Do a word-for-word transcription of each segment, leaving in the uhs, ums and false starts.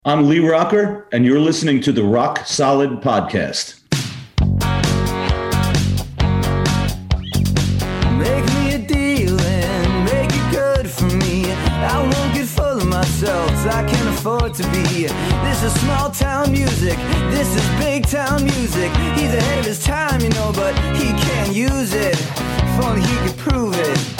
I'm Lee Rocker, and you're listening to the Rock Solid Podcast. Make me a deal and make it good for me. I won't get full of myself, I can't afford to be. This is small town music, this is big town music. He's ahead of his time, you know, but he can't use it. If only he could prove it.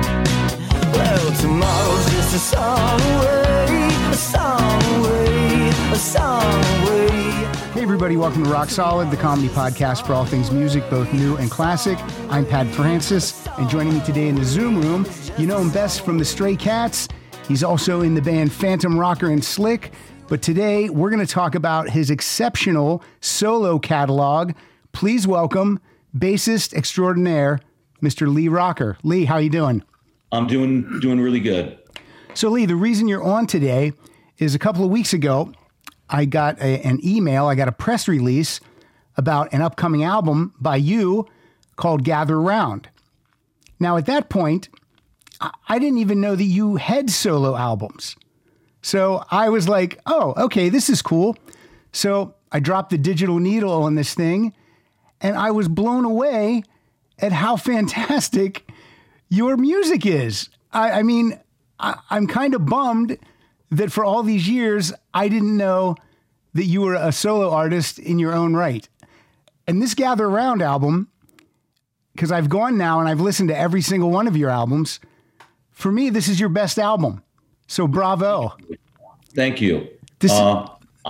Well, tomorrow's just a song away, a song away, a song away. Hey everybody, welcome to Rock Solid, the comedy podcast for all things music, both new and classic. I'm Pat Francis, and joining me today in the Zoom room, you know him best from the Stray Cats. He's also in the band Phantom Rocker and Slick. But today, we're going to talk about his exceptional solo catalog. Please welcome bassist extraordinaire, Mister Lee Rocker. Lee, how you doing? I'm doing doing really good. So Lee, the reason you're on today is a couple of weeks ago, I got a, an email, I got a press release about an upcoming album by you called Gather Round. Now, at that point, I, I didn't even know that you had solo albums. So I was like, oh, okay, this is cool. So I dropped the digital needle on this thing, and I was blown away at how fantastic your music is. I, I mean, I, I'm kind of bummed that for all these years, I didn't know that you were a solo artist in your own right. And this Gather Round album, because I've gone now and I've listened to every single one of your albums, for me, this is your best album. So bravo. Thank you. This, uh,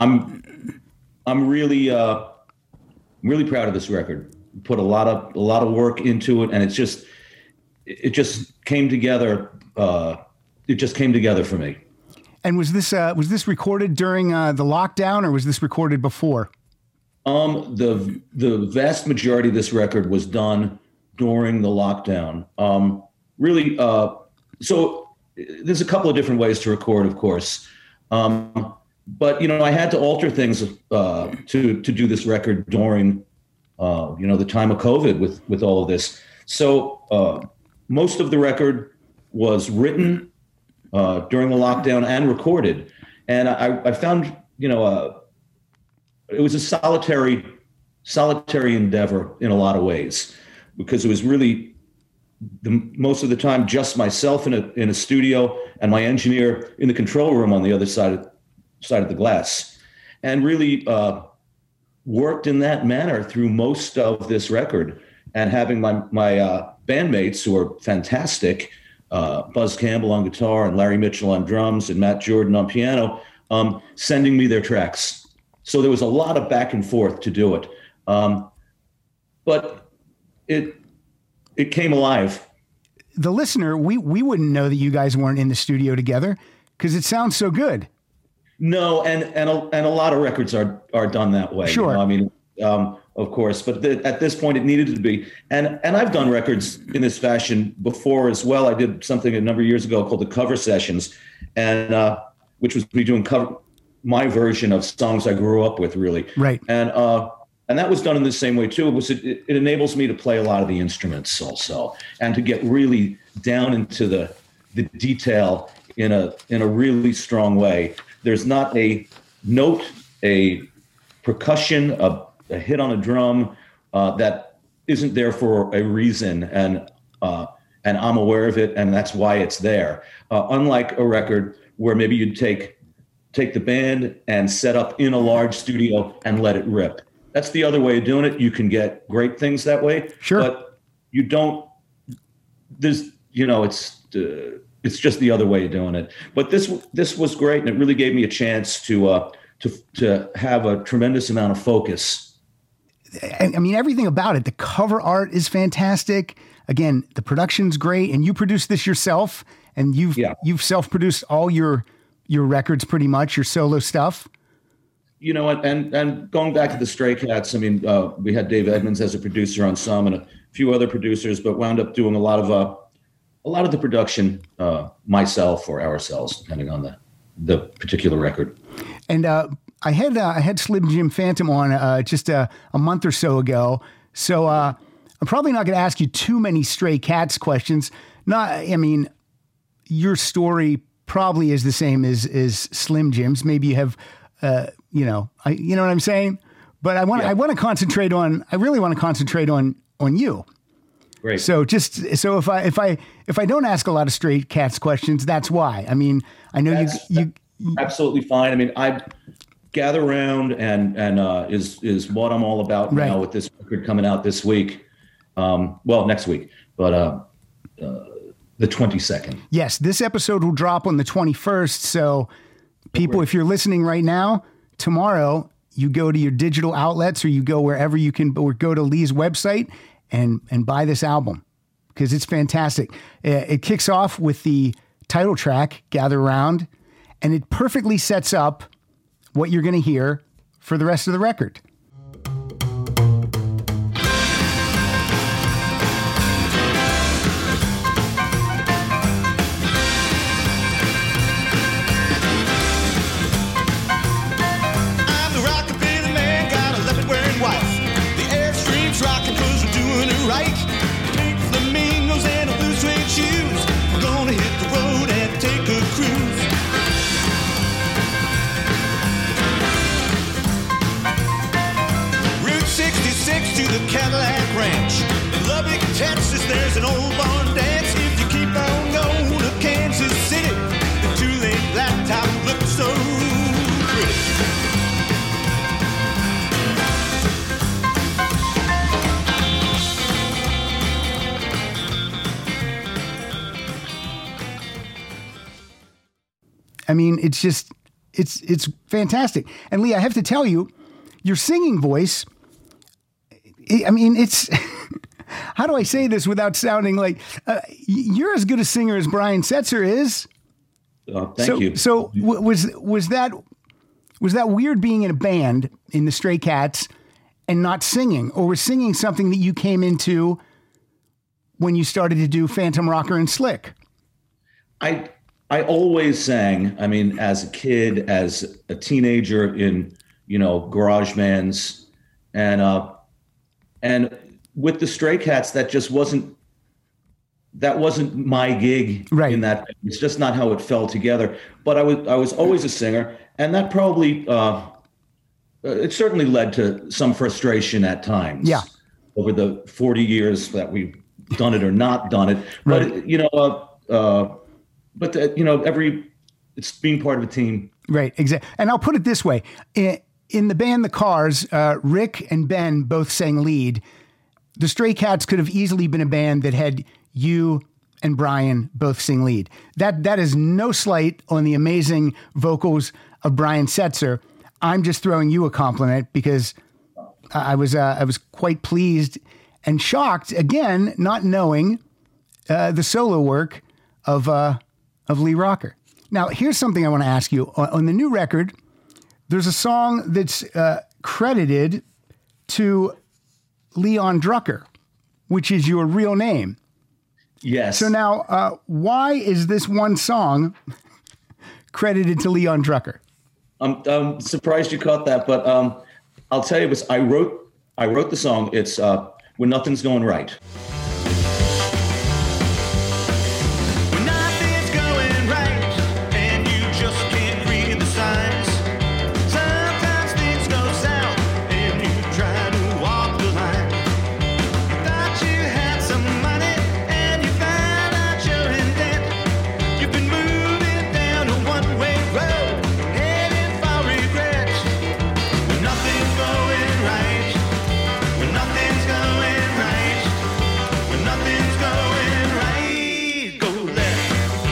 I'm I'm really uh, really proud of this record. Put a lot of a lot of work into it, and it's just it just came together. Uh, it just came together for me. And was this uh, was this recorded during uh, the lockdown, or was this recorded before? Um, the the vast majority of this record was done during the lockdown. Um, really, uh, so there's a couple of different ways to record, of course. Um, but you know, I had to alter things uh, to to do this record during uh, you know the time of COVID with with all of this. So uh, most of the record was written Uh, during the lockdown and recorded. And I, I found, you know, uh, it was a solitary, solitary endeavor in a lot of ways, because it was really the, most of the time just myself in a in a studio and my engineer in the control room on the other side of, side of the glass, and really uh, worked in that manner through most of this record. And having my my uh, bandmates, who are fantastic, Uh, Buzz Campbell on guitar and Larry Mitchell on drums and Matt Jordan on piano, um, sending me their tracks. So there was a lot of back and forth to do it. Um, but it it came alive. The listener, we, we wouldn't know that you guys weren't in the studio together because it sounds so good. No, and and a, and a lot of records are are done that way. Sure. You know? I mean, um, of course, but the, at this point it needed to be. And and I've done records in this fashion before as well. I did something a number of years ago called the Cover Sessions, and uh, which was me doing cover my version of songs I grew up with, really. Right. And uh, and that was done in the same way too. It was it, it enables me to play a lot of the instruments also, and to get really down into the the detail in a in a really strong way. There's not a note, a percussion, a a hit on a drum uh, that isn't there for a reason, and uh, and I'm aware of it, and that's why it's there. Uh, unlike a record where maybe you'd take take the band and set up in a large studio and let it rip. That's the other way of doing it. You can get great things that way, sure, but you don't. There's you know it's uh, it's just the other way of doing it. But this this was great, and it really gave me a chance to uh, to to have a tremendous amount of focus. I mean, everything about it. The cover art is fantastic. Again, the production's great, and you produced this yourself, and you've yeah. you've self-produced all your your records, pretty much, your solo stuff. You know, and and going back to the Stray Cats, I mean, uh, we had Dave Edmonds as a producer on some, and a few other producers, but wound up doing a lot of uh, a lot of the production uh, myself or ourselves, depending on the the particular record. And uh, I had uh, I had Slim Jim Phantom on uh, just a, a month or so ago, so uh, I'm probably not going to ask you too many Stray Cats questions. Not, I mean, your story probably is the same as as Slim Jim's. Maybe you have uh, you know, I, you know what I'm saying? But I want, Yeah. I want to concentrate on, I really want to concentrate on, on you. Great. So just, so if I, if I, if I don't ask a lot of Stray Cats questions, that's why. I mean, I know That's- you, you, Absolutely fine. I mean, I Gather Round and and uh, is is what I'm all about Right. now with this record coming out this week. Um, well, next week, but uh, uh, the twenty-second. yes, this episode will drop on the twenty-first. So people, if you're listening right now, tomorrow you go to your digital outlets or you go wherever you can, or go to Lee's website and, and buy this album because it's fantastic. Uh, It kicks off with the title track, Gather Round, and it perfectly sets up what you're going to hear for the rest of the record. I'm the rockabilly man, got a leopard wearing white. The airstream's rocking 'cause we're doing it right. Pink flamingos and a blue suede shoes. We're gonna hit the road and take a cruise. Route sixty-six to the Cadillac Ranch. In Lubbock, Texas, there's an old barn dance. If you keep on going to Kansas City, the two-lane blacktop looks so pretty. I mean, it's just, it's, it's fantastic. And Lee, I have to tell you, your singing voice, I I mean, it's, how do I say this without sounding like, uh, you're as good a singer as Brian Setzer is. Uh, thank so, you. So w- was, was that, was that weird being in a band in the Stray Cats and not singing, or was singing something that you came into when you started to do Phantom Rocker and Slick? I I always sang. I mean, as a kid, as a teenager, in you know garage bands, and uh, and with the Stray Cats, that just wasn't that wasn't my gig. Right. In that, it's just not how it fell together. But I was I was always a singer, and that probably uh, it certainly led to some frustration at times. Yeah. Over the forty years that we've done it or not done it, Right. but you know. Uh, uh, But, the, you know, every, it's being part of a team. Right, exactly. And I'll put it this way. In, in the band The Cars, uh, Rick and Ben both sang lead. The Stray Cats could have easily been a band that had you and Brian both sing lead. That That is no slight on the amazing vocals of Brian Setzer. I'm just throwing you a compliment because I was uh, I was quite pleased and shocked, again, not knowing uh, the solo work of... Uh, of Lee Rocker. Now, here's something I want to ask you. On, on the new record, there's a song that's uh, credited to Leon Drucker, which is your real name. Yes. So now, uh, why is this one song credited to Leon Drucker? I'm, I'm surprised you caught that, but um, I'll tell you, it was, I wrote I wrote the song. It's uh, When Nothing's Going Right. When nothing's going right and you just can't read the signs. Sometimes things go south and you try to walk the line. You thought you had some money and you found out you're in debt. You've been moving down a one-way road, heading for regret. When nothing's going right, when nothing's going right, when nothing's going right, go left.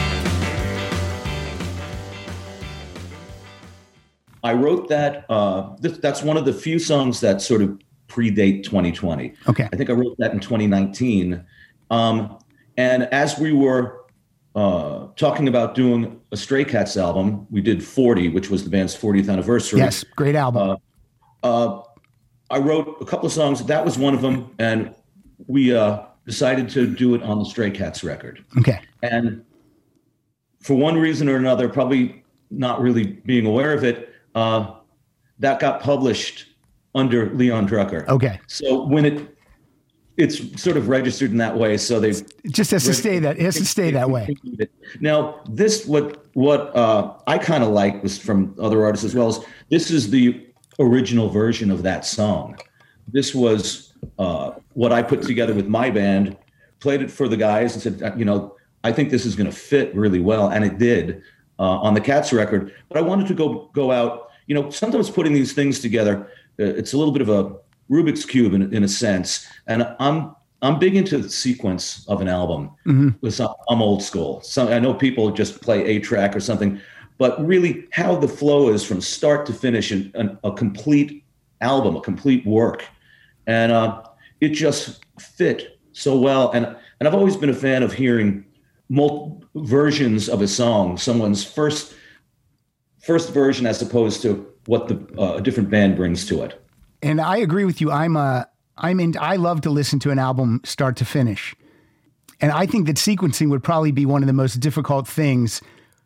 I wrote that. Uh, th- that's one of the few songs that sort of predate twenty twenty. Okay. I think I wrote that in twenty nineteen. Um, and as we were uh, talking about doing a Stray Cats album, we did forty, which was the band's fortieth anniversary. Yes, great album. Uh, I wrote a couple of songs. That was one of them. And we uh, decided to do it on the Stray Cats record. Okay. And for one reason or another, probably not really being aware of it, uh, that got published under Leon Drucker. Okay. So when it it's sort of registered in that way. So they It just has to stay that. It has to stay that way. Now, this what what uh, I kind of like was from other artists as well. Is this is the original version of that song. This was uh, what I put together with my band, played it for the guys, and said, you know, I think this is going to fit really well, and it did uh, on the Cats record. But I wanted to go go out. You know, sometimes putting these things together, uh, it's a little bit of a Rubik's Cube in, in a sense, and I'm I'm big into the sequence of an album. Mm-hmm. I'm old school. So I know people just play a track or something, but really how the flow is from start to finish in, in a complete album, a complete work, and uh, it just fit so well. And and I've always been a fan of hearing multiple versions of a song, someone's first first version as opposed to what the uh, a different band brings to it. And I agree with you. I'm a, I'm in, I love to listen to an album start to finish. And I think that sequencing would probably be one of the most difficult things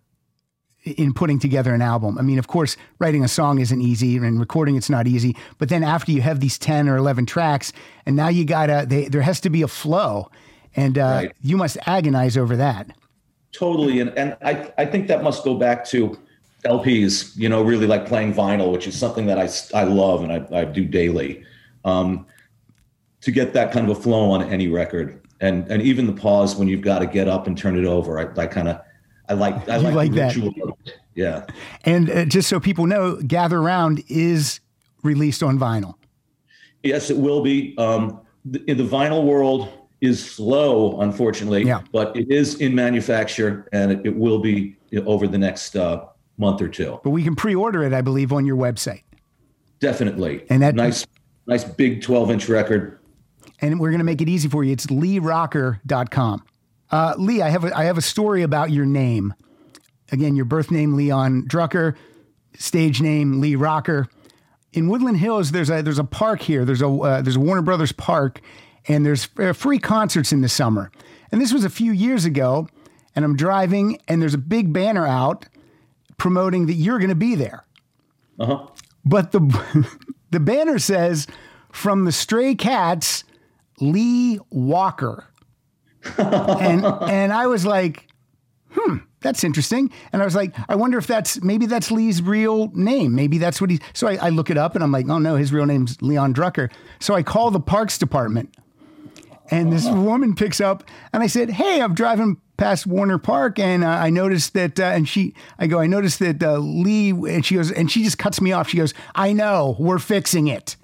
in putting together an album. I mean, of course, writing a song isn't easy and recording it's not easy. But then after you have these ten or eleven tracks, and now you gotta, they, there has to be a flow. And uh, right. You must agonize over that. Totally. And, and I, I think that must go back to L Ps, you know, really like playing vinyl, which is something that I, I love and I, I do daily. Um, to get that kind of a flow on any record, and and even the pause when you've got to get up and turn it over, I, I kind of I like I like, like that. Yeah. And uh, just so people know, Gather Round is released on vinyl. Yes, it will be. Um, the, in the vinyl world is slow, unfortunately, yeah. but it is in manufacture, and it, it will be over the next uh, month or two. But we can pre-order it, I believe, on your website. Definitely. And that nice, nice big twelve inch record. And we're going to make it easy for you. It's lee rocker dot com. Uh, Lee, I have a, I have a story about your name. Again, your birth name, Leon Drucker, stage name, Lee Rocker. In Woodland Hills, there's a there's a park here. There's a uh, there's a Warner Brothers park, and there's uh, free concerts in the summer. And this was a few years ago, and I'm driving, and there's a big banner out promoting that you're going to be there. Uh-huh. But the the banner says, "From the Stray Cats, Lee Walker." and and I was like, hmm, that's interesting. And I was like, I wonder if that's, maybe that's Lee's real name. Maybe that's what he, so I, I look it up and I'm like, oh no, his real name's Leon Drucker. So I call the Parks Department and this woman picks up and I said, hey, I'm driving past Warner Park and uh, I noticed that, uh, and she, I go, I noticed that uh, Lee, and she goes, and she just cuts me off. She goes, I know, we're fixing it.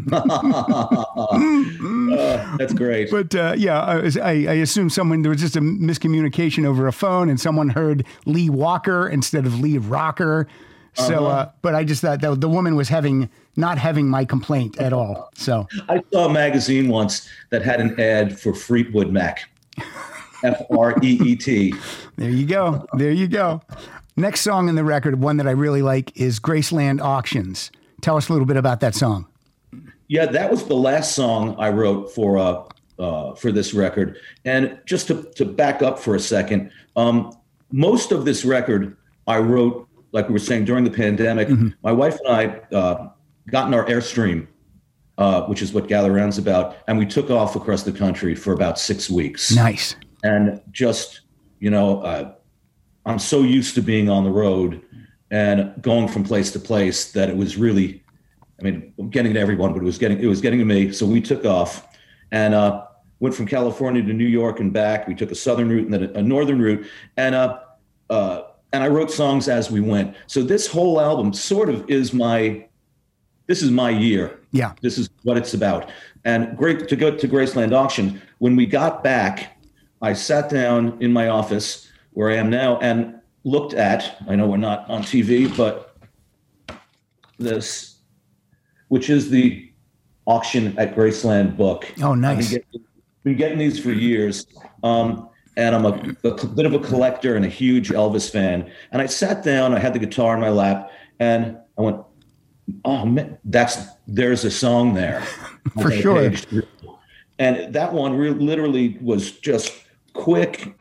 uh, that's great. But uh, yeah, I, I, I assume someone, there was just a miscommunication over a phone and someone heard Lee Walker instead of Lee Rocker. So, uh-huh. uh, but I just thought that the woman was having, not having my complaint at all. So I saw a magazine once that had an ad for Fleetwood Mac. F R E E T. There you go. There you go. Next song in the record, one that I really like, is Graceland Auctions. Tell us a little bit about that song. Yeah, that was the last song I wrote for uh, uh, for this record. And just to, to back up for a second, um, most of this record I wrote, like we were saying, during the pandemic. Mm-hmm. My wife and I uh, got in our Airstream, uh, which is what Gather Round's about, and we took off across the country for about six weeks. Nice. And just, you know, uh, I'm so used to being on the road and going from place to place that it was really, I mean, getting to everyone, but it was getting it was getting to me. So we took off and uh, went from California to New York and back. We took a southern route and then a, a northern route, and uh, uh, and I wrote songs as we went. So this whole album sort of is my, this is my year. Yeah, this is what it's about. And great to go to Graceland Auction. When we got back, I sat down in my office where I am now and looked at. I know we're not on T V, but this. Which is the auction at Graceland book. Oh, nice. I've been getting, been getting these for years. Um, and I'm a, a bit of a collector and a huge Elvis fan. And I sat down, I had the guitar in my lap, and I went, oh, man, that's, there's a song there. For sure. And that one re- literally was just quick.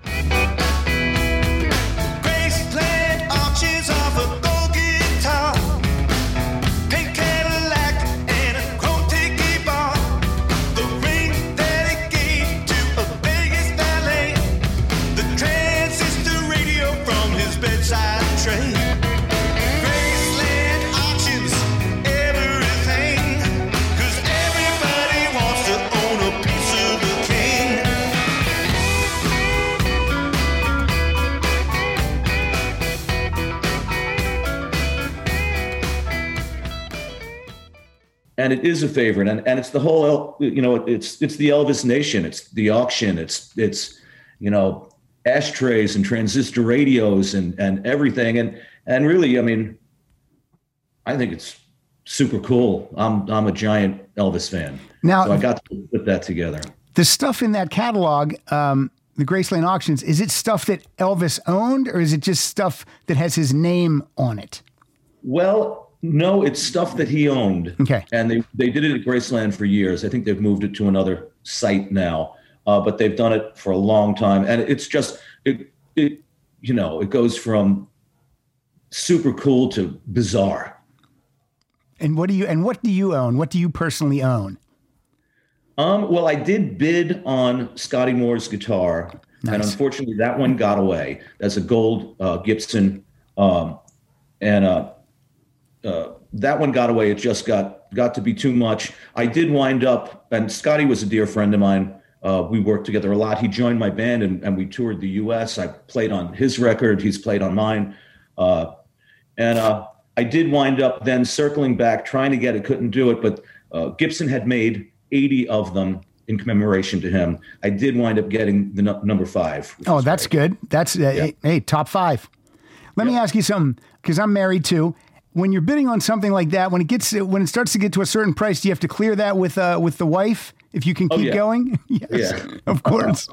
and it is a favorite, and, and it's the whole, El- you know, it's it's the Elvis Nation, it's the auction, it's it's you know, ashtrays and transistor radios and and everything, and and really, I mean, I think it's super cool. I'm I'm a giant Elvis fan, Now, so I got to put that together. the stuff in that catalog, um, the Graceland Auctions, is it stuff that Elvis owned, or is it just stuff that has his name on it? Well, no, it's stuff that he owned. Okay. And they, they did it at Graceland for years. I think they've moved it to another site now, uh, but they've done it for a long time. And it's just, it, it, you know, it goes from super cool to bizarre. And what do you and what do you own? What do you personally own? Um, well, I did bid on Scotty Moore's guitar, Nice. and unfortunately that one got away. That's a gold uh, Gibson, um, and uh, uh, that one got away. It just got got to be too much. I did wind up, and Scotty was a dear friend of mine. Uh, we worked together a lot. He joined my band, and, and we toured the U S. I played on his record. He's played on mine, uh, and uh, I did wind up then circling back, trying to get it, couldn't do it, but uh, Gibson had made eighty of them in commemoration to him. I did wind up getting the n- number five. which Oh, was that's great. good. That's uh, hey, hey, top five. Let me Yeah. ask you something, because I'm married too. When you're bidding on something like that, when it gets when it starts to get to a certain price, do you have to clear that with uh, with the wife if you can Oh, keep yeah. going? Yes, Yeah. of course.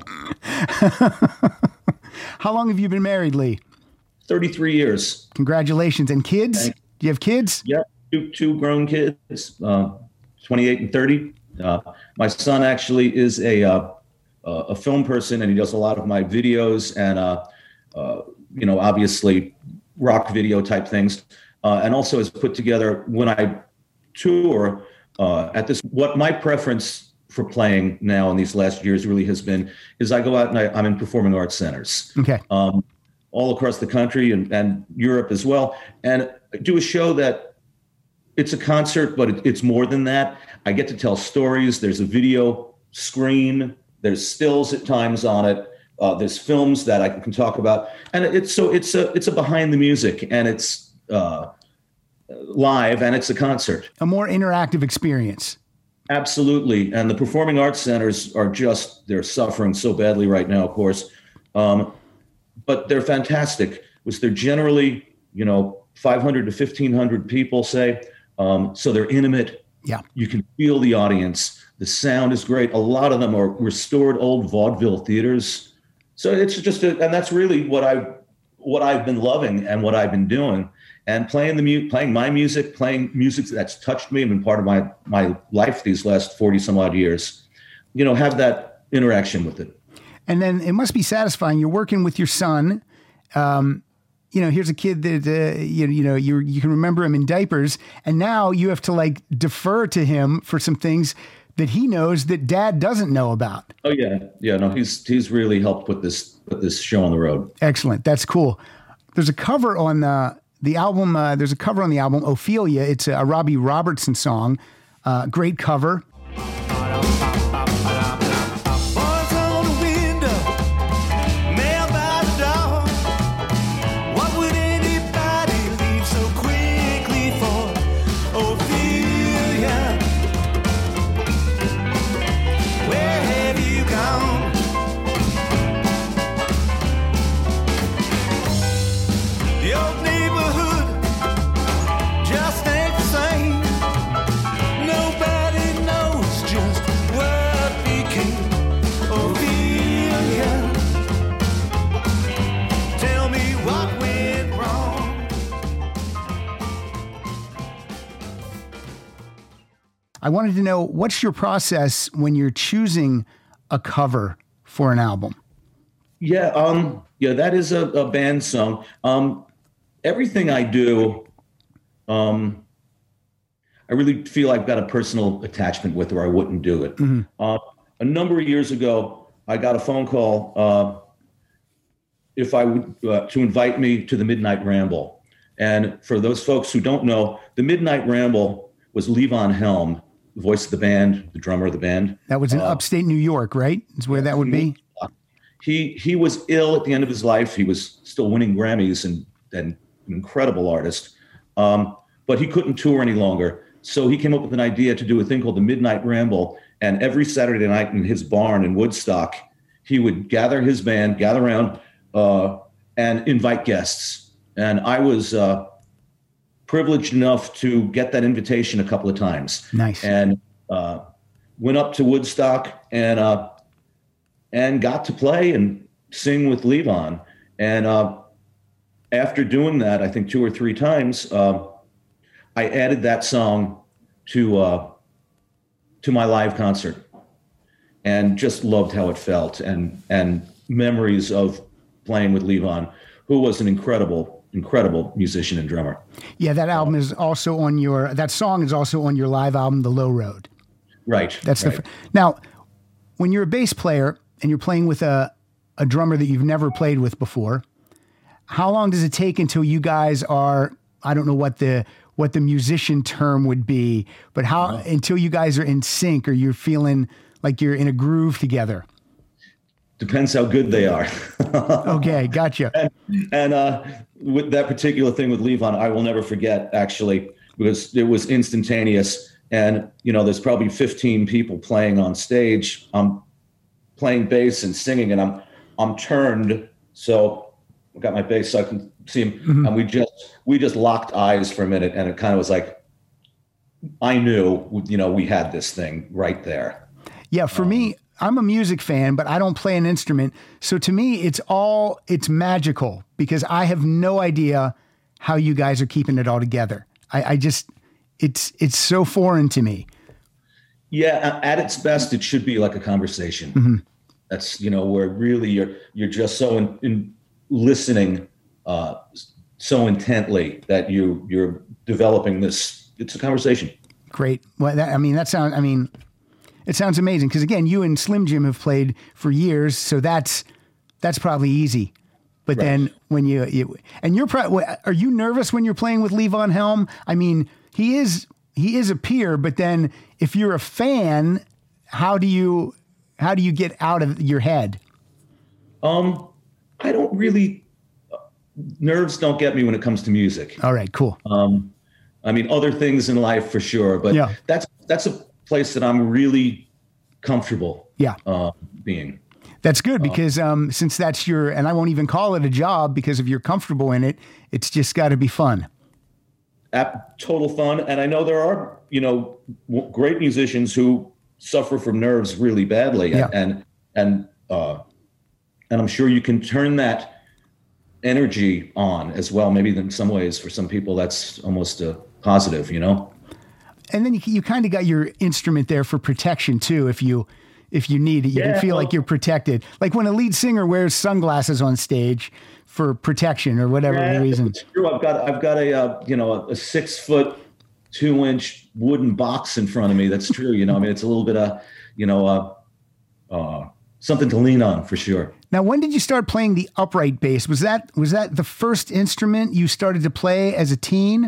How long have you been married, Lee? thirty-three years. Congratulations. And kids? Thank Do you have kids? Yeah, two, two grown kids, uh, twenty-eight and thirty. Uh, my son actually is a uh, uh, a film person, and he does a lot of my videos and uh, uh, you know, obviously rock video type things, uh, and also has put together when I tour uh, at this. What my preference for playing now in these last years really has been is I go out and I, I'm in performing arts centers. Okay. Um, all across the country and, and Europe as well, and do a show that it's a concert, but it, it's more than that. I get to tell stories. There's a video screen. There's stills at times on it. Uh, there's films that I can talk about, and it's so it's a it's a behind the music, and it's uh, live, and it's a concert. A more interactive experience. Absolutely, and the performing arts centers are just they're suffering so badly right now, of course. Um, but they're fantastic, which they're generally, you know, five hundred to fifteen hundred people, say. Um, so they're intimate. Yeah. You can feel the audience. The sound is great. A lot of them are restored old vaudeville theaters. So it's just, a, and that's really what I, what I've been loving and what I've been doing, and playing the mu- playing my music, playing music that's touched me and been part of my my life these last forty some odd years. You know, have that interaction with it. And then it must be satisfying. You're working with your son. Um, you know, here's a kid that, uh, you, you know, you you can remember him in diapers. And now you have to like defer to him for some things that he knows that dad doesn't know about. Oh yeah. Yeah. No, he's, he's really helped put this, put this show on the road. Excellent. That's cool. There's a cover on the, the album. Uh, there's a cover on the album, Ophelia. It's a, a Robbie Robertson song. Uh, great cover. Boys on the window, mail by the door. What would anybody leave so quickly for? Ophelia, where have you gone? The old neighborhood just ain't the same. Nobody knows just what became Ophelia. Tell me what went wrong. I wanted to know, what's your process when you're choosing a cover for an album? Yeah. Um, yeah, that is a, a band song. Um, everything I do, um, I really feel I've got a personal attachment with, or I wouldn't do it. Uh, a number of years ago, I got a phone call uh, if I would uh, to invite me to the Midnight Ramble. And for those folks who don't know, the Midnight Ramble was Levon Helm, the voice of the band, the drummer of the band. That was in upstate New York, right? Is where that would be. He he was ill at the end of his life. He was still winning Grammys and, and an incredible artist, um, but he couldn't tour any longer. So he came up with an idea to do a thing called the Midnight Ramble. And every Saturday night in his barn in Woodstock, he would gather his band, gather around, uh, and invite guests. And I was uh, privileged enough to get that invitation a couple of times. Nice. And uh, went up to Woodstock and uh, and got to play and sing with Levon. And uh, after doing that, I think two or three times, uh, I added that song to uh, to my live concert, and just loved how it felt, and and memories of playing with Levon, who was an incredible, incredible musician and drummer. Yeah, that album is also on your, that song is also on your live album, The Low Road. Right. That's right. the, now, when you're a bass player and you're playing with a, a drummer that you've never played with before, how long does it take until you guys are, I don't know what the, what the musician term would be, but how, uh-huh. until you guys are in sync or you're feeling like you're in a groove together? Depends how good they are. Okay, gotcha. And, and uh, with that particular thing with Levon, I will never forget, actually, because it was instantaneous. And, you know, there's probably fifteen people playing on stage. I'm playing bass and singing, and I'm I'm turned, so I got my bass so I can see him. Mm-hmm. And we just we just locked eyes for a minute, and it kind of was like, I knew, you know, we had this thing right there. Yeah, for um, me, I'm a music fan, but I don't play an instrument. So to me, it's all, it's magical because I have no idea how you guys are keeping it all together. I, I just, it's, it's so foreign to me. Yeah. At its best, it should be like a conversation. Mm-hmm. That's, you know, where really you're, you're just so in, in listening uh, so intently that you, you're developing this, it's a conversation. Great. Well, that, I mean, that sounds, I mean, it sounds amazing because again, you and Slim Jim have played for years, so that's that's probably easy. But right. then when you, you and you're probably, are you nervous when you're playing with Levon Helm? I mean, he is he is a peer, but then if you're a fan, how do you how do you get out of your head? Um, I don't really uh, nerves don't get me when it comes to music. All right, cool. Um, I mean, other things in life for sure, but yeah. that's that's a place that I'm really comfortable yeah. uh, being. That's good because um, since that's your, and I won't even call it a job because if you're comfortable in it, it's just got to be fun. At total fun. And I know there are, you know, w- great musicians who suffer from nerves really badly. Yeah. And, and, uh, and I'm sure you can turn that energy on as well. Maybe in some ways for some people, that's almost a positive, you know? And then you, you kind of got your instrument there for protection too. If you, if you need it, you yeah, can feel well, like you're protected. Like when a lead singer wears sunglasses on stage for protection or whatever yeah, the reason. It's true. I've got, I've got a, uh, you know, a, a six foot, two inch wooden box in front of me. That's true. You know, I mean, it's a little bit of, you know, uh, uh, something to lean on for sure. Now, when did you start playing the upright bass? Was that, was that the first instrument you started to play as a teen?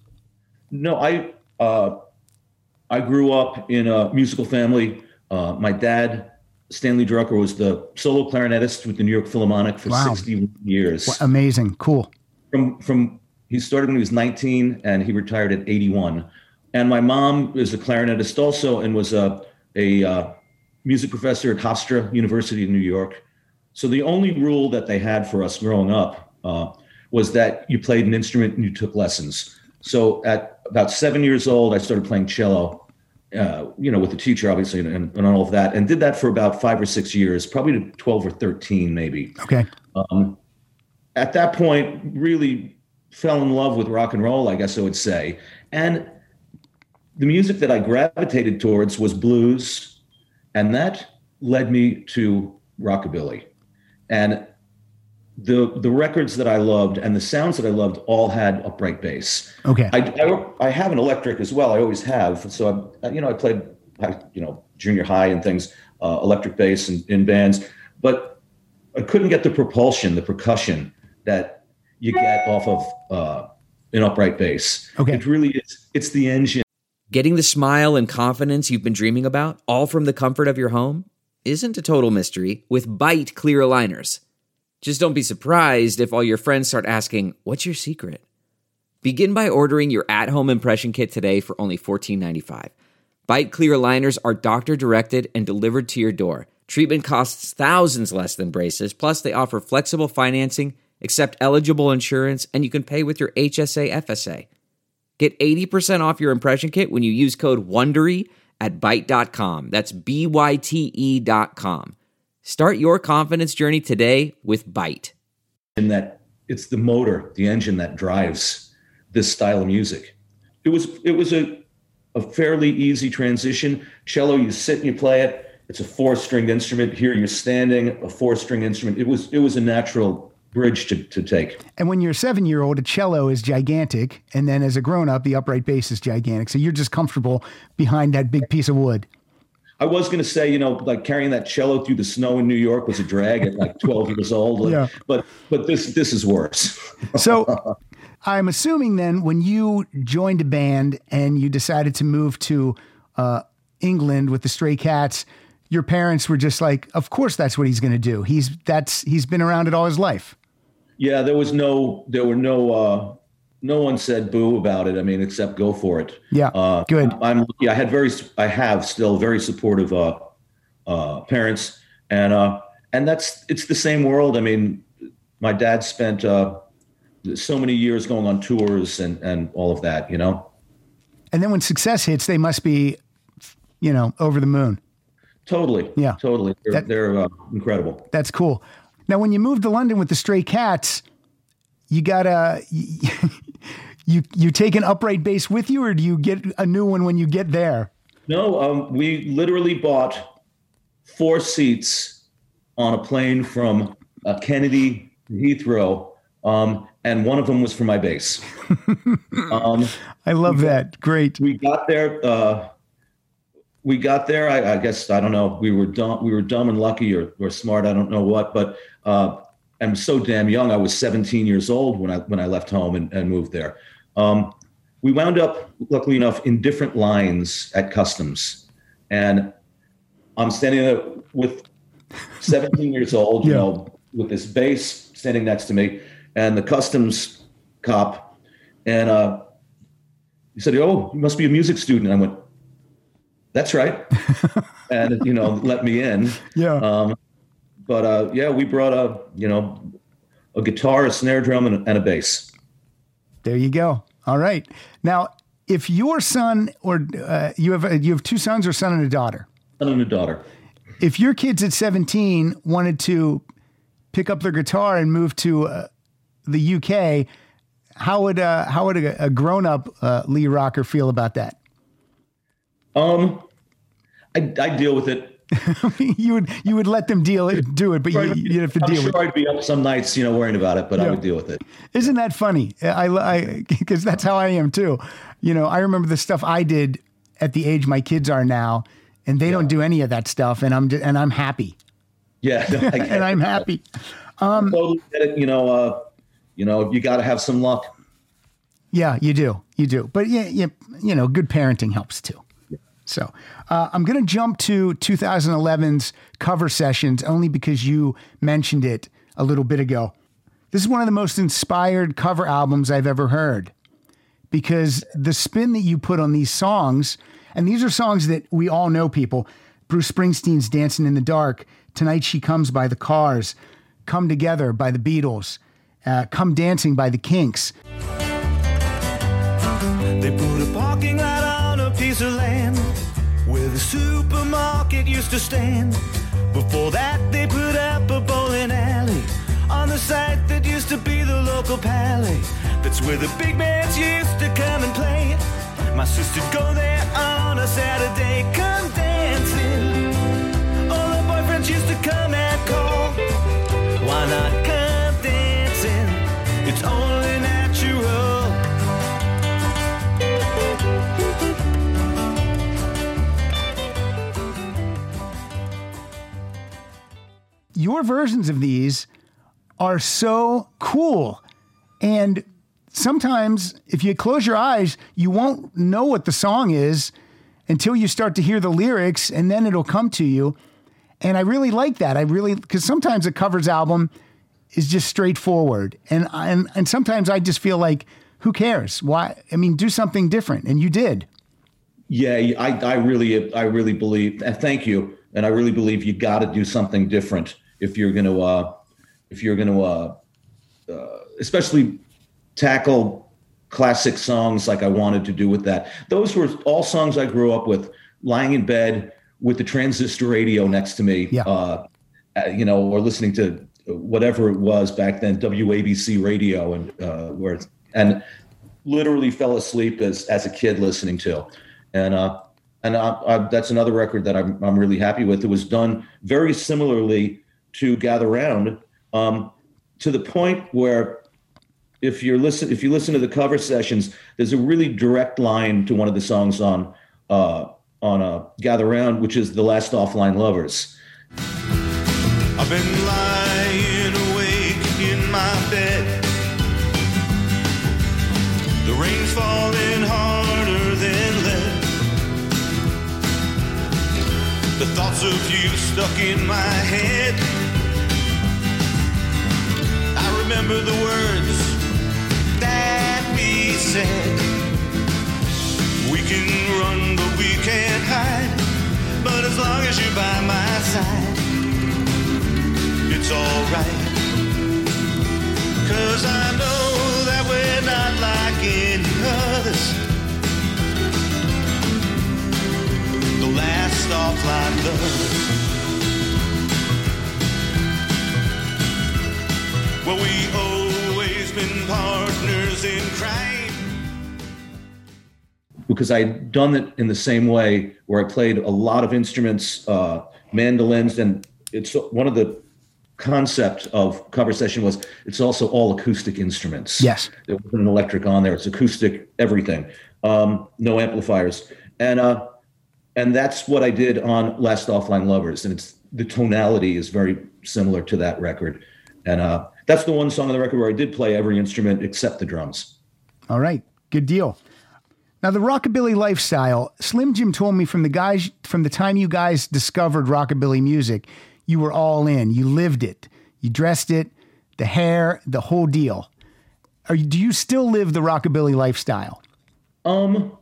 No, I, uh, I grew up in a musical family. Uh, my dad, Stanley Drucker, was the solo clarinetist with the New York Philharmonic for wow. sixty years. Well, amazing. Cool. From, from, he started when he was nineteen and he retired at eighty-one. And my mom is a clarinetist also and was a, a uh, music professor at Hofstra University in New York. So the only rule that they had for us growing up uh, was that you played an instrument and you took lessons. So at about seven years old, I started playing cello, uh, you know, with the teacher, obviously, and, and all of that, and did that for about five or six years, probably to twelve or thirteen, maybe. Okay. Um, at that point, really fell in love with rock and roll, I guess I would say. And the music that I gravitated towards was blues, and that led me to rockabilly. And the the records that I loved and the sounds that I loved all had upright bass. Okay. I, I, I have an electric as well. I always have. So, I, you know, I played, you know, junior high and things, uh, electric bass in, in bands. But I couldn't get the propulsion, the percussion that you get off of uh, an upright bass. Okay. It really is. It's the engine. Getting the smile and confidence you've been dreaming about, all from the comfort of your home, isn't a total mystery with Byte clear aligners. Just don't be surprised if all your friends start asking, what's your secret? Begin by ordering your at-home impression kit today for only fourteen ninety-five. Byte Clear aligners are doctor-directed and delivered to your door. Treatment costs thousands less than braces, plus they offer flexible financing, accept eligible insurance, and you can pay with your H S A F S A. Get eighty percent off your impression kit when you use code WONDERY at byte dot com. That's B Y T E dot com. Start your confidence journey today with Byte. In that it's the motor, the engine that drives this style of music. It was it was a, a fairly easy transition. Cello, you sit and you play it. It's a four-stringed instrument. Here you're standing, a four-string instrument. It was it was a natural bridge to, to take. And when you're a seven-year-old, a cello is gigantic. And then as a grown-up, the upright bass is gigantic. So you're just comfortable behind that big piece of wood. I was going to say, you know, like carrying that cello through the snow in New York was a drag at like twelve years old. Yeah. But but this this is worse. So I'm assuming then when you joined a band and you decided to move to uh, England with the Stray Cats, your parents were just like, of course, that's what he's going to do. He's that's he's been around it all his life. Yeah, there was no, there were no, uh, no one said boo about it. I mean, except go for it. Yeah, uh, good. I'm lucky. I had very, I have still very supportive uh, uh, parents, and uh, and that's it's the same world. I mean, my dad spent uh, so many years going on tours and and all of that, you know. And then when success hits, they must be, you know, over the moon. Totally. Yeah. Totally. They're, That- they're uh, incredible. That's cool. Now, when you moved to London with the Stray Cats, you got a you you take an upright bass with you, or do you get a new one when you get there? No, um, we literally bought four seats on a plane from uh, Kennedy to Heathrow, um, and one of them was for my bass. um, I love that. Great. we got there. Uh, we got there. I, I guess I don't know. We were dumb. We were dumb and lucky, or, or smart. I don't know what. But uh, I'm so damn young. I was seventeen years old when I when I left home and, and moved there. Um, we wound up, luckily enough, in different lines at customs, and I'm standing there with seventeen years old, you Yeah. know, with this bass standing next to me, and the customs cop, and uh, he said, "Oh, you must be a music student." I went, "That's right," and you know, let me in. Yeah. Um, but uh, yeah, we brought a you know a guitar, a snare drum, and a, and a bass. There you go. All right. Now, if your son or uh, you have you have two sons, or son and a daughter, Son and a daughter. if your kids at seventeen wanted to pick up their guitar and move to uh, the U K, how would uh, how would a, a grown up uh, Lee Rocker feel about that? Um, I I deal with it. you would you would let them deal it, do it, but you, you'd have to I'm deal sure with it. I'd be up some nights, you know, worrying about it, but I Yeah. would deal with it. Isn't that funny? I, I, because that's how I am too. You know, I remember the stuff I did at the age my kids are now, and they don't do any of that stuff, and I'm just, and I'm happy, Yeah, no, I get and I'm it. happy. Totally get it. You know, uh, you know, you got to have some luck. Yeah, you do, you do. But yeah, yeah, you know, good parenting helps too. So uh, I'm going to jump to twenty eleven's cover sessions only because you mentioned it a little bit ago. This is one of the most inspired cover albums I've ever heard, because the spin that you put on these songs, and these are songs that we all know, people. Bruce Springsteen's Dancing in the Dark, Tonight She Comes by the Cars, Come Together by the Beatles, uh, Come Dancing by the Kinks. They put a parking lot on a piece of land where the supermarket used to stand. Before that, they put up a bowling alley on the site that used to be the local pally. That's where the big bands used to come and play. My sister'd go there on a Saturday, come dancing. All her boyfriends used to come and call. Why not come dancing? It's only natural. Your versions of these are so cool. And sometimes if you close your eyes, you won't know what the song is until you start to hear the lyrics, and then it'll come to you. And I really like that. I really, because sometimes a covers album is just straightforward. And, and, and sometimes I just feel like who cares? Why? I mean, do something different. And you did. Yeah, I, I really, I really believe, and thank you. And I really believe you got to do something different if you're going to, uh, if you're going to, uh, uh, especially tackle classic songs like I wanted to do with that. Those were all songs I grew up with, lying in bed with the transistor radio next to me, yeah. uh, you know, or listening to whatever it was back then, W A B C radio, and uh, where and literally fell asleep as as a kid listening to. And uh, and I, I, that's another record that I'm I'm really happy with. It was done very similarly to Gather Round, um, to the point where if you're listen if you listen to the cover sessions, there's a really direct line to one of the songs on uh, on uh, Gather Round, which is "The Last Offline Lovers." I've been lying awake in my bed. The rain's falling harder than lead. The thoughts of you stuck in my head. I remember the words that we said. We can run, but we can't hide. But as long as you're by my side, it's alright. 'Cause I know that we're not like any others. The last offline lovers. Well, we always been partners in crime. Because I had done it in the same way where I played a lot of instruments, uh, mandolins, and it's one of the concept of cover session was it's also all acoustic instruments. Yes. There wasn't an electric on there. It's acoustic, everything. Um, no amplifiers. And uh, and that's what I did on Last Offline Lovers. And it's the tonality is very similar to that record. And uh, that's the one song on the record where I did play every instrument except the drums. All right. Good deal. Now, the rockabilly lifestyle, Slim Jim told me from the guys, from the time you guys discovered rockabilly music, you were all in. You lived it. You dressed it, the hair, the whole deal. Are you, do you still live the rockabilly lifestyle? Um,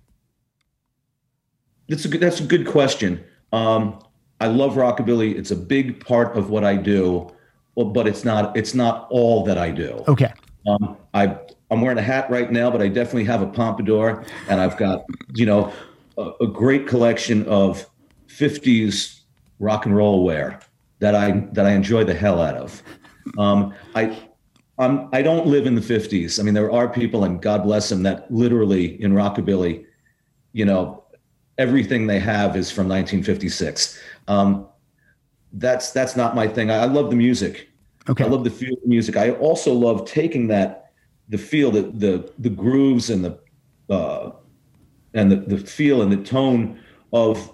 that's a good, that's a good question. Um, I love rockabilly. It's a big part of what I do, well, but it's not, it's not all that I do. Okay. Um, I, I'm wearing a hat right now, but I definitely have a pompadour, and I've got, you know, a, a great collection of fifties rock and roll wear that I that I enjoy the hell out of. Um, I I'm I don't live in the fifties. I mean, there are people, and God bless them, that literally in rockabilly, you know, everything they have is from nineteen fifty-six. Um, that's that's not my thing. I, I love the music. Okay. I love the feel of the music. I also love taking that. The feel, the the the grooves and the uh, and the, the feel and the tone of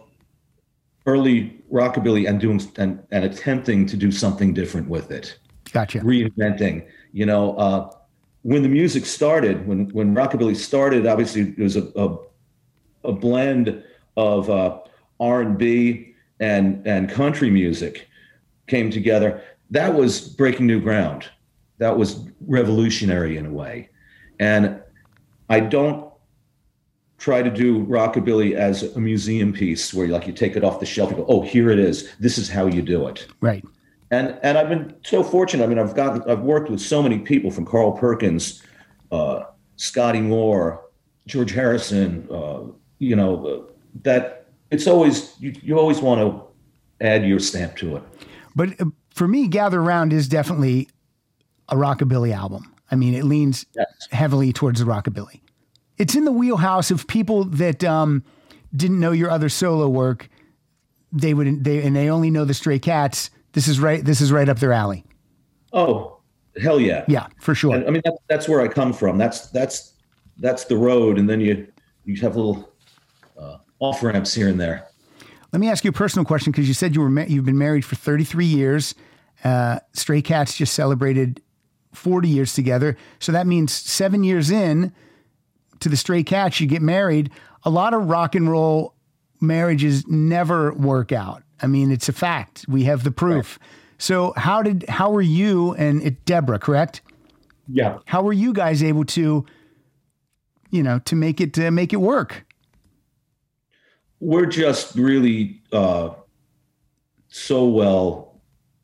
early rockabilly and doing and, and attempting to do something different with it. Gotcha. Reinventing. You know, uh, when the music started, when when rockabilly started, obviously it was a a, a blend of uh, R and B and and country music came together. That was breaking new ground. That was revolutionary in a way. And I don't try to do rockabilly as a museum piece where you like you take it off the shelf and go, oh, here it is. This is how you do it. Right. And and I've been so fortunate. I mean, I've gotten I've worked with so many people, from Carl Perkins, uh, Scotty Moore, George Harrison, uh, you know, uh, that it's always you, you always want to add your stamp to it. But uh, for me, Gather Round is definitely a rockabilly album. I mean, it leans Yes. heavily towards the rockabilly. It's in the wheelhouse of people that um, didn't know your other solo work. They would, they and they only know the Stray Cats. This is right. This is right up their alley. Oh, hell yeah. Yeah, for sure. And, I mean, that's, that's where I come from. That's that's that's the road, and then you you have little uh, off ramps here and there. Let me ask you a personal question, because you said you were ma- you've been married for thirty-three years. Uh, Stray Cats just celebrated forty years together, so that means seven years in to the Stray Cats, you get married. A lot of rock and roll marriages never work out. I mean, it's a fact. We have the proof. Right. So how did how were you and it, Deborah, correct? Yeah. How were you guys able to you know, to make it to make it work? We're just really uh, so well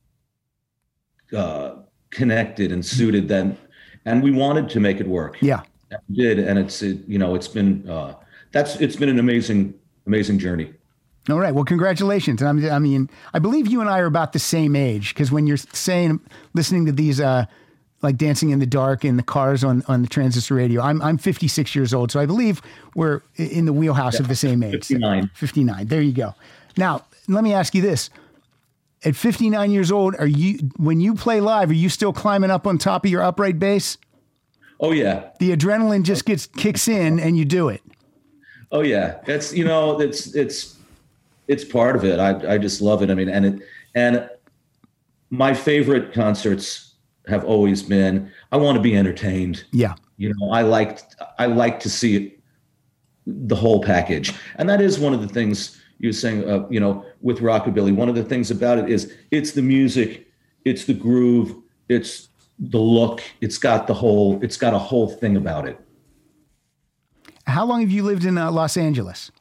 uh, connected and suited then, and we wanted to make it work. Yeah, and we did, and it's it, you know it's been uh, that's it's been an amazing amazing journey. All right. Well, congratulations. And I'm, I mean, I believe you and I are about the same age, because when you're saying, listening to these, uh, like Dancing in the Dark in the cars on, on the transistor radio, I'm, I'm fifty-six years old. So I believe we're in the wheelhouse yeah, of the same age. fifty-nine. fifty-nine. There you go. Now, let me ask you this. At fifty-nine years old, are you, when you play live, are you still climbing up on top of your upright bass? Oh, yeah. The adrenaline just gets kicks in and you do it. Oh, yeah. That's, you know, it's, it's, it's part of it. I, I just love it. I mean, and it, and my favorite concerts have always been, I want to be entertained. Yeah. You know, I liked, I like to see it, the whole package. And that is one of the things you're saying, uh, you know, with rockabilly, one of the things about it is it's the music, it's the groove, it's the look, it's got the whole, it's got a whole thing about it. How long have you lived in uh, Los Angeles?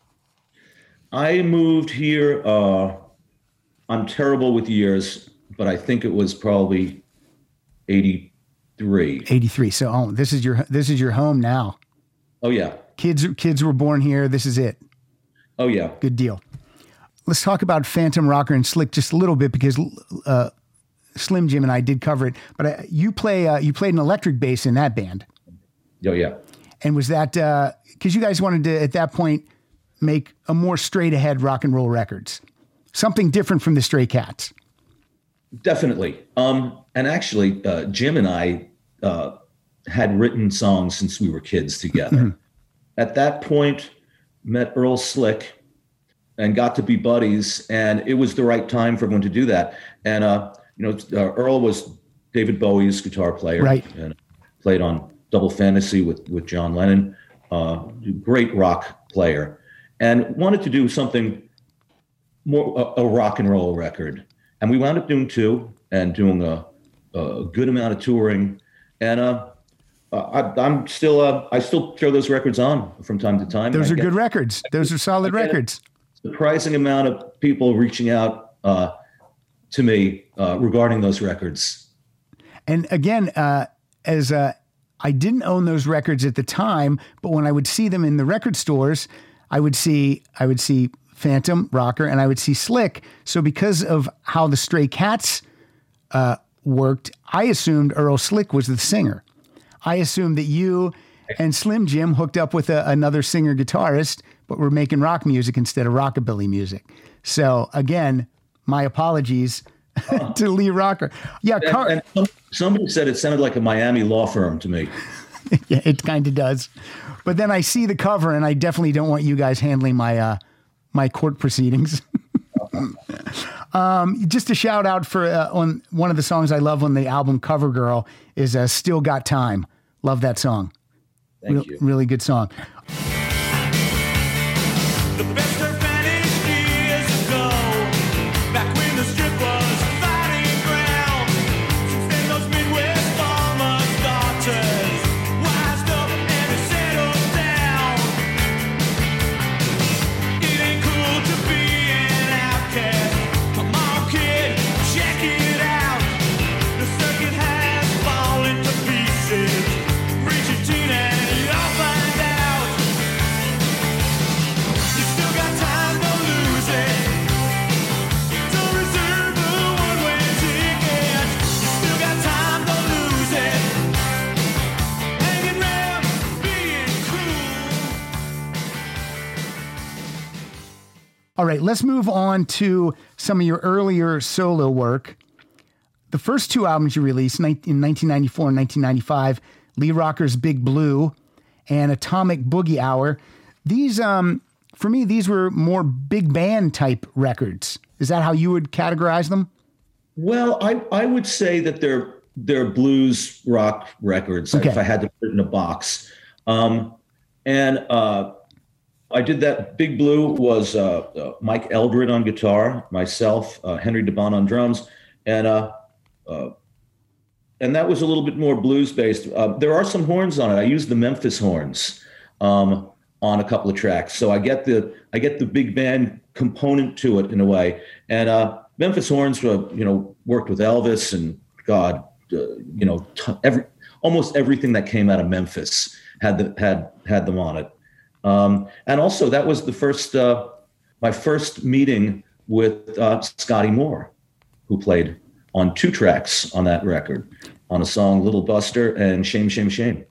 I moved here, uh, I'm terrible with years, but I think it was probably eighty-three. eighty-three. So, oh, this is your, this is your home now. Oh yeah. Kids, kids were born here. This is it. Oh yeah. Good deal. Let's talk about Phantom Rocker and Slick just a little bit, because, uh, Slim Jim and I did cover it, but uh, you play, uh, you played an electric bass in that band. Oh yeah. And was that, uh, cause you guys wanted to, at that point, make a more straight ahead rock and roll records, something different from the Stray Cats. Definitely. Um, and actually, uh, Jim and I uh, had written songs since we were kids together. Mm-hmm. At that point, met Earl Slick and got to be buddies, and it was the right time for everyone to do that. And uh, you know, uh, Earl was David Bowie's guitar player, right? And played on Double Fantasy with with John Lennon. Uh, great rock player, and wanted to do something more a, a rock and roll record. And we wound up doing two and doing a, a good amount of touring. And uh, I, I'm still, uh, I still throw those records on from time to time. Those are get, good records. Those are solid records. Surprising amount of people reaching out uh, to me uh, regarding those records. And again, uh, as uh, I didn't own those records at the time, but when I would see them in the record stores, I would see, I would see Phantom Rocker and I would see Slick. So because of how the Stray Cats uh, worked, I assumed Earl Slick was the singer. I assumed that you and Slim Jim hooked up with a, another singer guitarist, but were making rock music instead of rockabilly music. So again, my apologies uh, to Lee Rocker. Yeah. Car- and, and somebody said it sounded like a Miami law firm to me. Yeah, it kind of does. But then I see the cover and I definitely don't want you guys handling my, uh, my court proceedings. um, just a shout out for uh, on one of the songs I love on the album, Cover Girl, is uh, Still Got Time. Love that song. Thank Real, you. Really good song. The best of vanished years ago, back when the strip was fighting ground. Since then those Midwest farmers' daughters wised up and they settled down. It ain't cool to be an outcast. Come on, kid, check it out. The circuit has fallen to pieces. Reach your teen and you'll find out. You still got time, don't lose it. Don't reserve a one-way ticket. You still got time, don't lose it. Hanging around, being cool. All right, let's move on to some of your earlier solo work. The first two albums you released in nineteen ninety-four and nineteen ninety-five, Lee Rocker's Big Blue and Atomic Boogie Hour. These, um, for me, these were more big band type records. Is that how you would categorize them? Well, I, I would say that they're they're blues rock records. Okay. If I had to put it in a box, um, and uh, I did that. Big Blue was uh, uh, Mike Eldred on guitar, myself, uh, Henry DeBon on drums, and uh, uh, and that was a little bit more blues based. Uh, there are some horns on it. I used the Memphis horns. um, on a couple of tracks. So I get the I get the big band component to it in a way. And uh, Memphis Horns, uh, you know, worked with Elvis and God, uh, you know, t- every almost everything that came out of Memphis had the, had had them on it. Um, and also, that was the first uh, my first meeting with uh, Scotty Moore, who played on two tracks on that record, on a song Little Buster and Shame, Shame, Shame.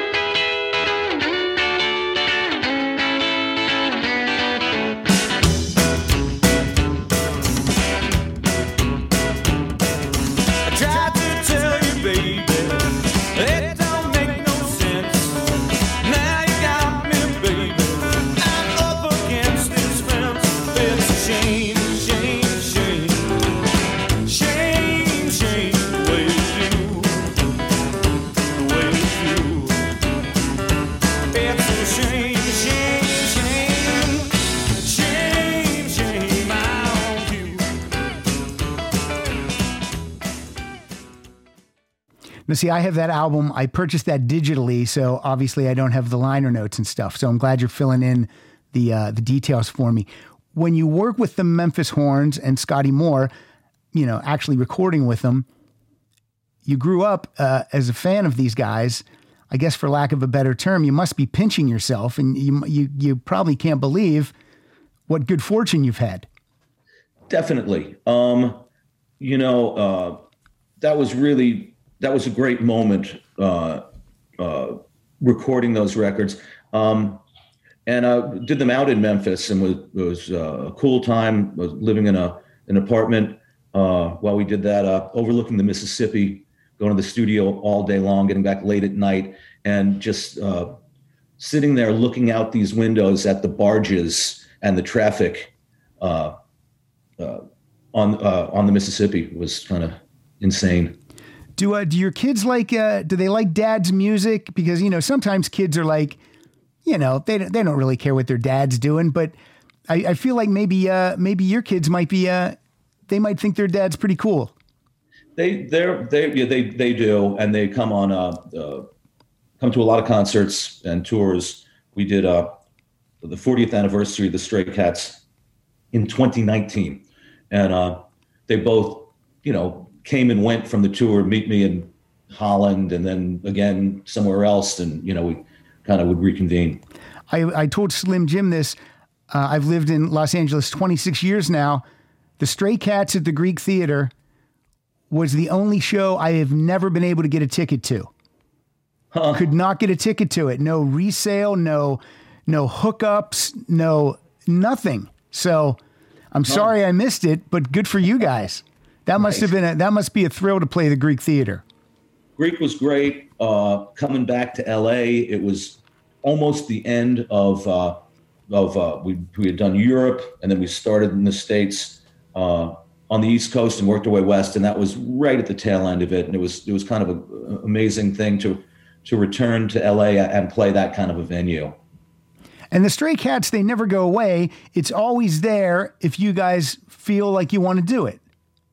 Now, see, I have that album. I purchased that digitally, so obviously I don't have the liner notes and stuff. So I'm glad you're filling in the uh, the details for me. When you work with the Memphis Horns and Scotty Moore, you know, actually recording with them, you grew up uh, as a fan of these guys. I guess, for lack of a better term, you must be pinching yourself, and you you you probably can't believe what good fortune you've had. Definitely. Um, you know, uh, that was really. That was a great moment, uh, uh, recording those records. Um, and I did them out in Memphis, and was, it was uh, a cool time. I was living in a an apartment uh, while we did that, uh, overlooking the Mississippi, going to the studio all day long, getting back late at night, and just uh, sitting there looking out these windows at the barges and the traffic uh, uh, on uh, on the Mississippi was kind of insane. Do uh, do your kids like, uh, do they like dad's music? Because, you know, sometimes kids are like, you know, they don't, they don't really care what their dad's doing, but I, I feel like maybe, uh, maybe your kids might be, uh, they might think their dad's pretty cool. They, they're, they, yeah, they, they do. And they come on, uh, uh, come to a lot of concerts and tours. We did, uh, the fortieth anniversary of the Stray Cats in twenty nineteen. And, uh, they both, you know, came and went from the tour, meet me in Holland and then again somewhere else. And, you know, we kind of would reconvene. I, I told Slim Jim this. Uh, I've lived in Los Angeles twenty-six years now. The Stray Cats at the Greek Theater was the only show I have never been able to get a ticket to. Huh. Could not get a ticket to it. No resale, no, no hookups, no nothing. So I'm huh. sorry I missed it, but good for you guys. That must have been a, that must be a thrill to play the Greek Theater. Greek was great. Uh, coming back to L A, it was almost the end of uh, of uh, we we had done Europe, and then we started in the States uh, on the East Coast and worked our way west, and that was right at the tail end of it. And it was it was kind of an amazing thing to to return to L A and play that kind of a venue. And the Stray Cats, they never go away. It's always there if you guys feel like you want to do it.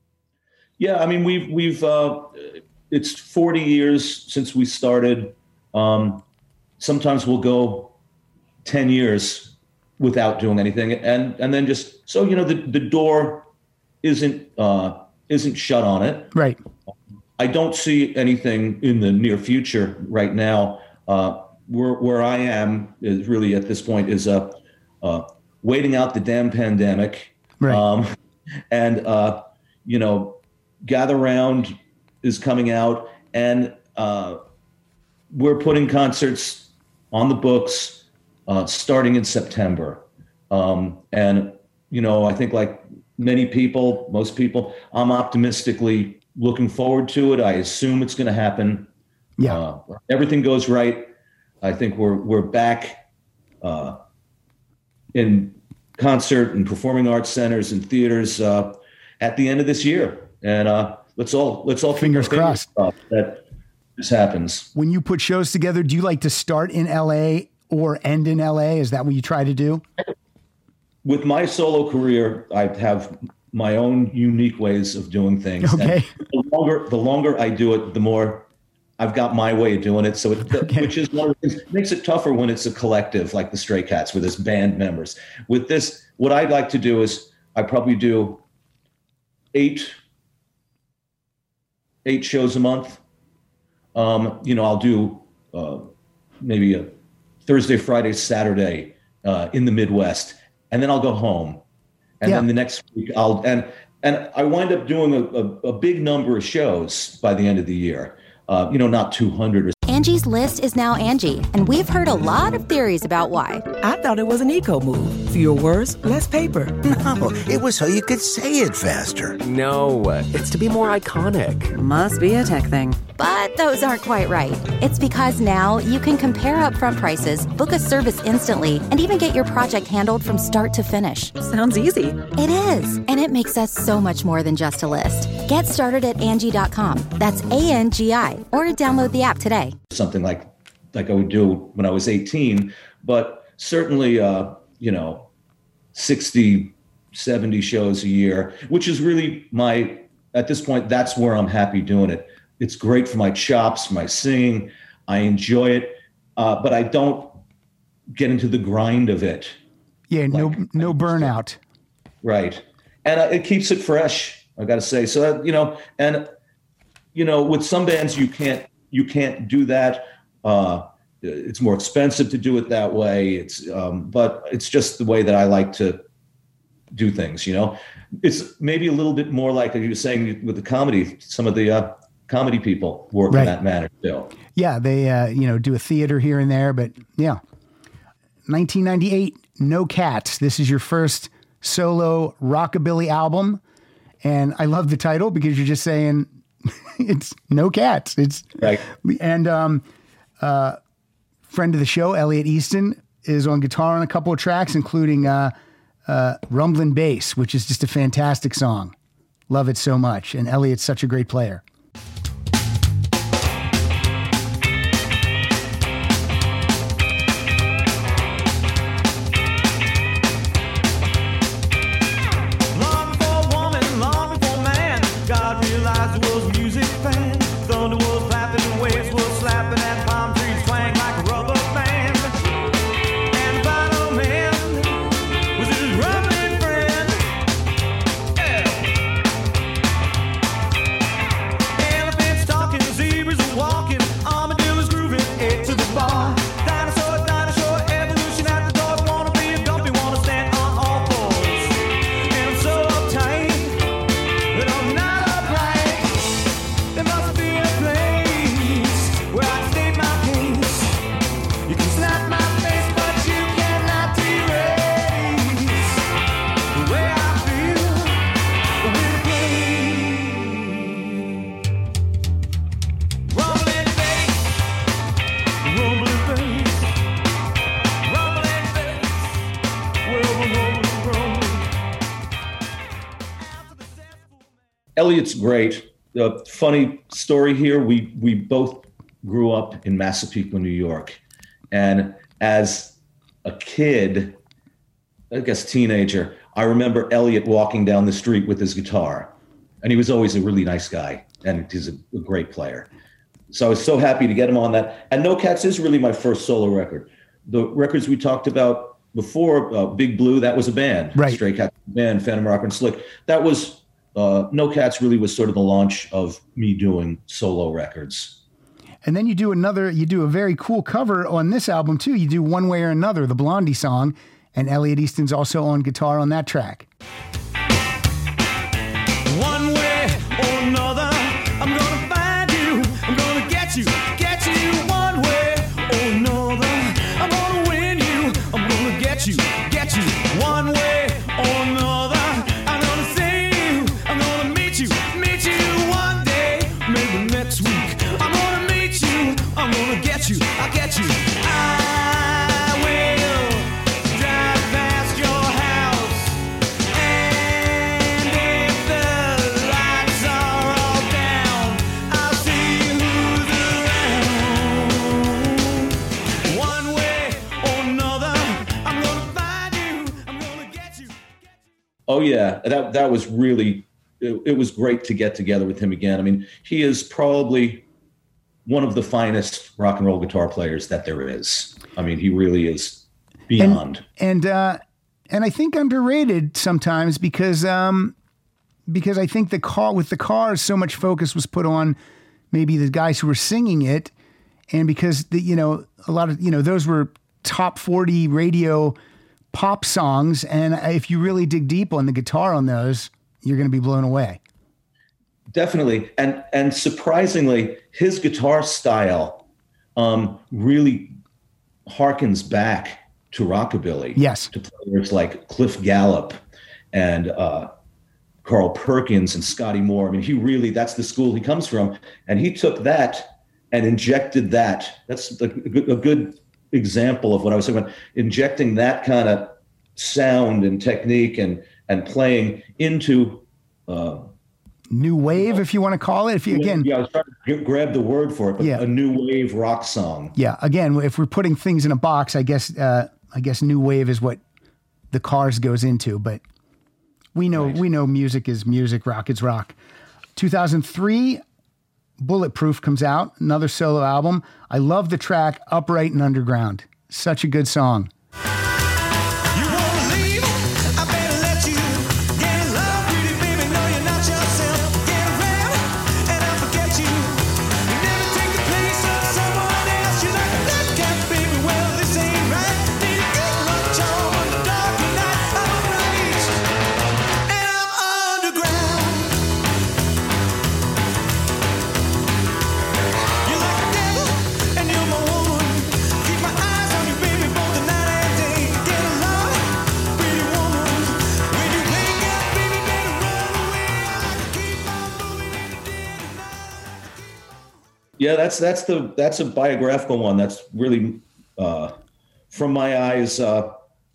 Yeah, I mean, we've we've uh, it's forty years since we started. Um, sometimes we'll go ten years without doing anything, and and then just so you know, the the door isn't uh, isn't shut on it. Right. I don't see anything in the near future right now. Uh, where where I am is really at this point is uh, uh, waiting out the damn pandemic. Right. Um, and uh, you know. Gather Round is coming out, and uh, we're putting concerts on the books uh, starting in September. Um, and, you know, I think like many people, most people, I'm optimistically looking forward to it. I assume it's going to happen. Yeah. Uh, everything goes right. I think we're we're back uh, in concert and performing arts centers and theaters uh, at the end of this year. And uh, let's all let's all fingers crossed that this happens. When you put shows together, do you like to start in L A or end in L A? Is that what you try to do? With my solo career, I have my own unique ways of doing things. Okay. And the longer the longer I do it, the more I've got my way of doing it. So it, Okay. which is one of the things, makes it tougher when it's a collective like the Stray Cats, where there's band members. With this, what I'd like to do is I probably do eight, eight shows a month. Um, you know, I'll do uh, maybe a Thursday, Friday, Saturday uh, in the Midwest, and then I'll go home. And Yeah. then the next week I'll, and, and I wind up doing a, a, a big number of shows by the end of the year. Uh, you know, not two hundred or Angie's List is now Angie, and we've heard a lot of theories about why. I thought it was an eco move. Fewer words, less paper. No, it was so you could say it faster. No, it's to be more iconic. Must be a tech thing. But those aren't quite right. It's because now you can compare upfront prices, book a service instantly, and even get your project handled from start to finish. Sounds easy. It is, and it makes us so much more than just a list. Get started at Angie dot com. That's A N G I, or download the app today. something like like I would do when I was eighteen, but certainly, uh, you know, sixty, seventy shows a year, which is really my, at this point, that's where I'm happy doing it. It's great for my chops, my singing. I enjoy it, uh, but I don't get into the grind of it. Yeah, no Like- no burnout. Right. And uh, it keeps it fresh, I got to say. So, that, you know, and, you know, with some bands, you can't, you can't do that. Uh, it's more expensive to do it that way. It's, um, but it's just the way that I like to do things, you know. It's maybe a little bit more like you were saying with the comedy, some of the uh, comedy people work Right. in that manner too. Yeah, they uh, you know, do a theater here and there, but yeah. nineteen ninety-eight, No Cats. This is your first solo rockabilly album, and I love the title because you're just saying it's No Cats. It's Right. and um, uh, friend of the show, Elliot Easton, is on guitar on a couple of tracks, including uh, uh, Rumblin' Bass, which is just a fantastic song. Love it so much, and Elliot's such a great player. Long before woman, long before man, God realized the world's music fan. Thunder was clapping and waves were slapping and palm trees twang like a rubber band. And the final man was his rumbling friend. Yeah. Elephants talking, zebras are walking, armadillos grooving, eight to the bar. Dinosaur, dinosaur, evolution at the door. Wanna be a dumpy, wanna stand on all fours. And I'm so uptight that I'm not upright. There must be a place where I can state my case. You can slap my face, but you cannot erase the way I feel with a play. Rumbling bass, rumbling bass, rumbling bass, rumbling, rumbling, rumbling. Elliot's great. The funny story here, we we both grew up in Massapequa, New York. And as a kid, I guess teenager, I remember Elliot walking down the street with his guitar. And he was always a really nice guy. And he's a, a great player. So I was so happy to get him on that. And No Cats is really my first solo record. The records we talked about before, uh, Big Blue, that was a band. Right. Stray Cats band, Phantom Rocker and Slick. That was, uh, No Cats really was sort of the launch of me doing solo records. And then you do another, you do a very cool cover on this album too. You do One Way or Another, the Blondie song, and Elliot Easton's also on guitar on that track. One way or another, I'm gonna find you. I'm gonna get you, get you. One way or another, I'm gonna win you. I'm gonna get you, get you. One way or another, I'm gonna see you. I'm gonna meet you, meet you one day, maybe next week. I'm gonna meet you. I'm gonna get you, I'll get you. I will drive past your house. And if the lights are all down, I'll see who's around. One way or another, I'm gonna find you. I'm gonna get you. Oh yeah, that that was really, it, it was great to get together with him again. I mean, he is probably one of the finest rock and roll guitar players that there is. I mean, he really is beyond. And and, uh, and I think underrated sometimes because um, because I think the car with the Cars, so much focus was put on maybe the guys who were singing it, and because the you know a lot of you know those were top forty radio pop songs, and if you really dig deep on the guitar on those, you're going to be blown away. Definitely. And and surprisingly, his guitar style um, really harkens back to rockabilly. Yes. To players like Cliff Gallup and uh, Carl Perkins and Scotty Moore. I mean, he really, that's the school he comes from. And he took that and injected that. That's a, a good example of what I was talking about, injecting that kind of sound and technique and, and playing into uh, new wave, if you want to call it. If you again, yeah, I was trying to grab the word for it, but yeah. a new wave rock song. Yeah, again, if we're putting things in a box, I guess uh, I guess new wave is what the Cars goes into. But we know right. we know music is music, rock is rock. two thousand three, Bulletproof comes out, another solo album. I love the track "Upright and Underground." Such a good song. Yeah, that's that's the that's a biographical one. That's really, uh, from my eyes, uh,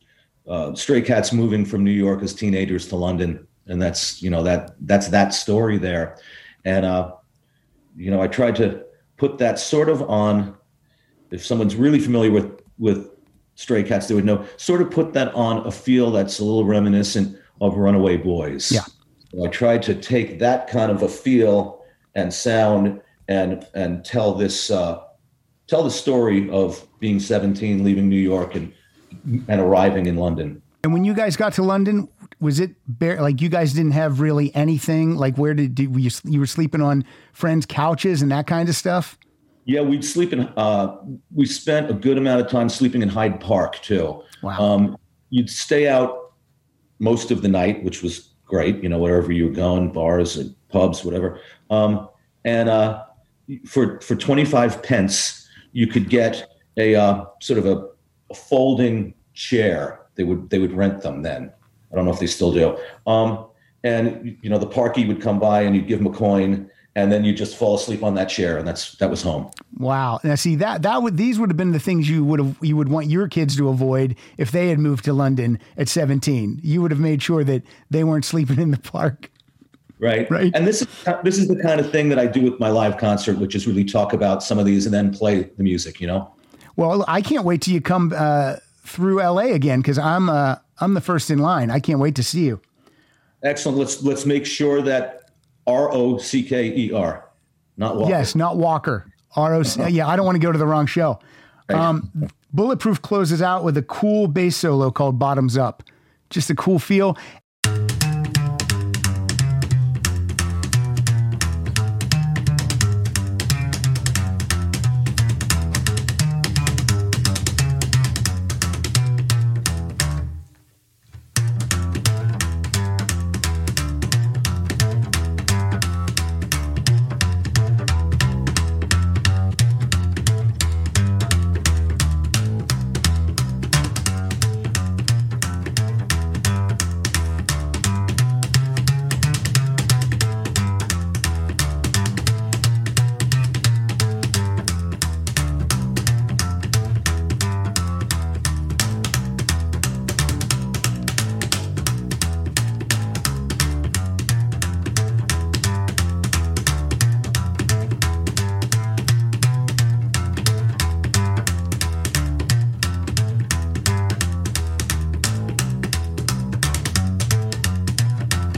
uh, Stray Cats moving from New York as teenagers to London, and that's you know that that's that story there, and uh, you know I tried to put that sort of on. If someone's really familiar with with Stray Cats, they would know. Sort of put that on a feel that's a little reminiscent of Runaway Boys. Yeah, so I tried to take that kind of a feel and sound. And and tell this uh, tell the story of being seventeen, leaving New York, and and arriving in London. And when you guys got to London, was it bare, like you guys didn't have really anything? Like where did, did you you were sleeping on friends' couches and that kind of stuff? Yeah, we'd sleep in. Uh, we spent a good amount of time sleeping in Hyde Park too. Wow. Um, you'd stay out most of the night, which was great. You know, wherever you were going, bars and pubs, whatever. Um, and uh, For for twenty-five pence, you could get a uh, sort of a, a folding chair. They would they would rent them then. I don't know if they still do. Um, and you know the parkie would come by and you'd give them a coin, and then you just fall asleep on that chair, and that's that was home. Wow. Now see that that would these would have been the things you would have you would want your kids to avoid if they had moved to London at seventeen. You would have made sure that they weren't sleeping in the park. Right. Right. And this is this is the kind of thing that I do with my live concert, which is really talk about some of these and then play the music, you know? Well, I can't wait till you come uh, through L A again, because I'm uh, I'm the first in line. I can't wait to see you. Excellent. Let's let's make sure that R O C K E R, not Walker. Yes, not Walker. R O C. Yeah, I don't want to go to the wrong show. Um, Bulletproof closes out with a cool bass solo called Bottoms Up. Just a cool feel.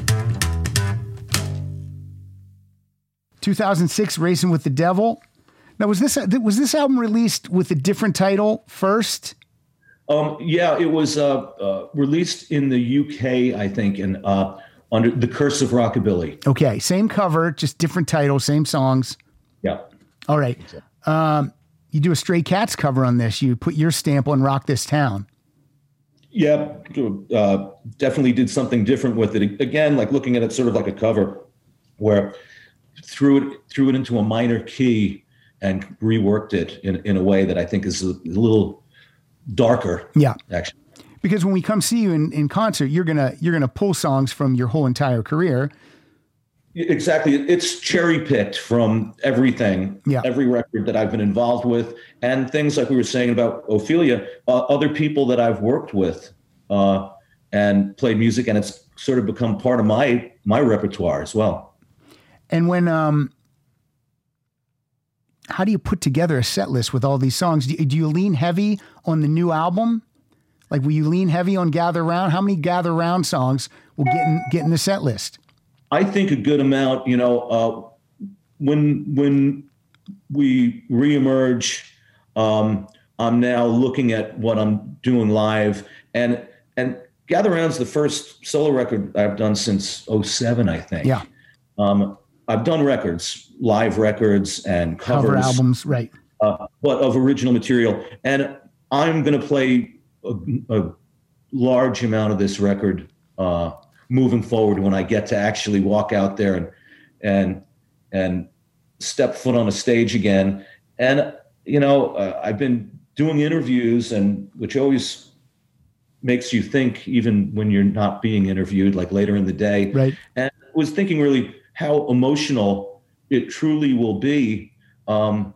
two thousand six, Racing with the Devil. Now, was this was this album released with a different title first? Um, yeah, it was uh, uh, released in the U K, I think, and uh, under The Curse of Rockabilly. Okay, same cover, just different title, same songs. Yeah. All right. Um, you do a Stray Cats cover on this. You put your stamp on Rock This Town. Yeah, uh, definitely did something different with it. Again, like looking at it sort of like a cover, where threw it threw it into a minor key and reworked it in, in a way that I think is a, a little darker. Yeah, actually. Because when we come see you in, in concert, you're gonna you're gonna pull songs from your whole entire career. Exactly. It's cherry picked from everything, yeah. every record that I've been involved with, and things like we were saying about Ophelia, uh, other people that I've worked with uh, and played music, and it's sort of become part of my my repertoire as well. And when, um, how do you put together a set list with all these songs? Do you, do you lean heavy on the new album? Like, will you lean heavy on Gather Round? How many Gather Round songs will get in, get in the set list? I think a good amount, you know, uh, when when we reemerge, um, I'm now looking at what I'm doing live, and and Gather Round's the first solo record I've done since oh seven, I think. Yeah. Um, I've done records, live records and covers. Cover albums, right. Uh, but of original material. And I'm going to play a, a large amount of this record uh, moving forward when I get to actually walk out there and and and step foot on a stage again. And, you know, uh, I've been doing interviews, and which always makes you think, even when you're not being interviewed, like later in the day. Right. And I was thinking really how emotional it truly will be um,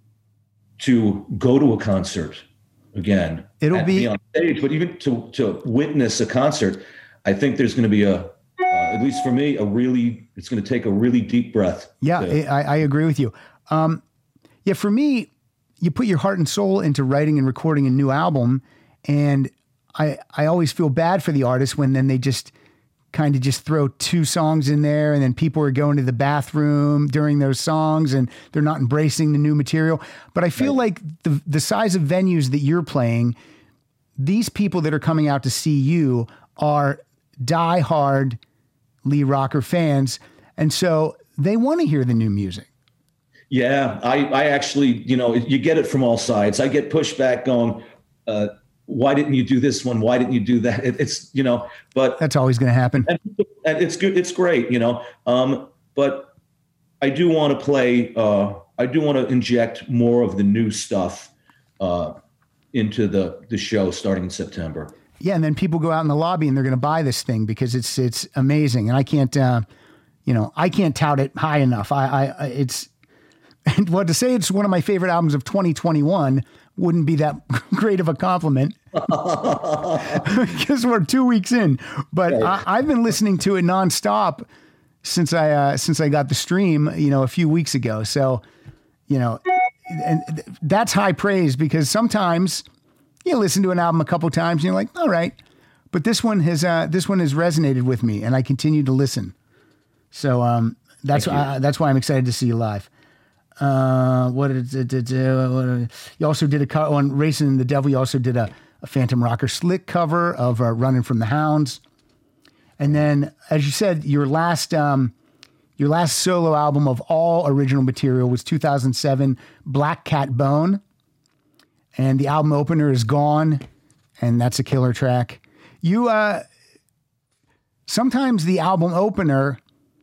to go to a concert again. It'll and be, be on stage, but even to to witness a concert, I think there's going to be a, uh, at least for me, a really, it's going to take a really deep breath. Yeah, to, I, I agree with you. Um, yeah, for me, you put your heart and soul into writing and recording a new album, and I I always feel bad for the artist when then they just kind of just throw two songs in there, and then people are going to the bathroom during those songs and they're not embracing the new material. But I feel right. like the the size of venues that you're playing, these people that are coming out to see you are diehard Lee Rocker fans, and so they want to hear the new music. Yeah, I, I actually, you know, you get it from all sides. I get pushback going, uh, why didn't you do this one? Why didn't you do that? It, it's, you know, but that's always going to happen. And, and it's good. It's great, you know, um, but I do want to play, uh, I do want to inject more of the new stuff uh, into the, the show starting in September. Yeah. And then people go out in the lobby and they're going to buy this thing because it's, it's amazing. And I can't, uh, you know, I can't tout it high enough. I, I, it's, and what to say it's one of my favorite albums of twenty twenty-one wouldn't be that great of a compliment because we're two weeks in. But I, I've been listening to it nonstop since I uh, since I got the stream, you know, a few weeks ago. So, you know, and that's high praise, because sometimes you listen to an album a couple times and you're like, all right, but this one has uh, this one has resonated with me, and I continue to listen. So um, that's uh, that's why I'm excited to see you live. Uh, what did it do? You also did a co- on Racing the Devil. You also did a, a Phantom Rocker Slick cover of uh, Running from the Hounds. And then, as you said, your last, um, your last solo album of all original material was two thousand seven, Black Cat Bone. And the album opener is Gone. And that's a killer track. You, uh, sometimes the album opener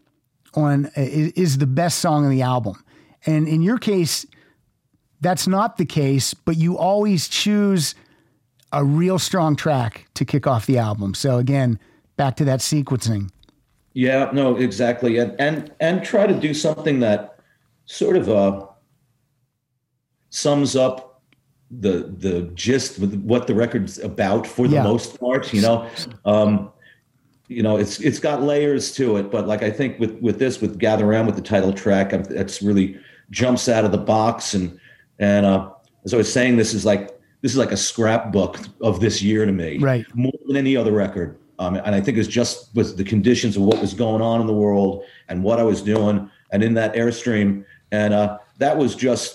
on is, is the best song on the album. And in your case, that's not the case, but you always choose a real strong track to kick off the album. So again, back to that sequencing. Yeah, no, exactly. And and, and try to do something that sort of uh, sums up the the gist with what the record's about for the yeah. most part, you know. Um, you know, it's it's got layers to it, but like I think with with this, with Gather Round, with the title track, it's really jumps out of the box. And and uh, as I was saying, this is like this is like a scrapbook of this year to me, right? More than any other record. Um, and I think it's just with the conditions of what was going on in the world and what I was doing and in that Airstream, and uh, that was just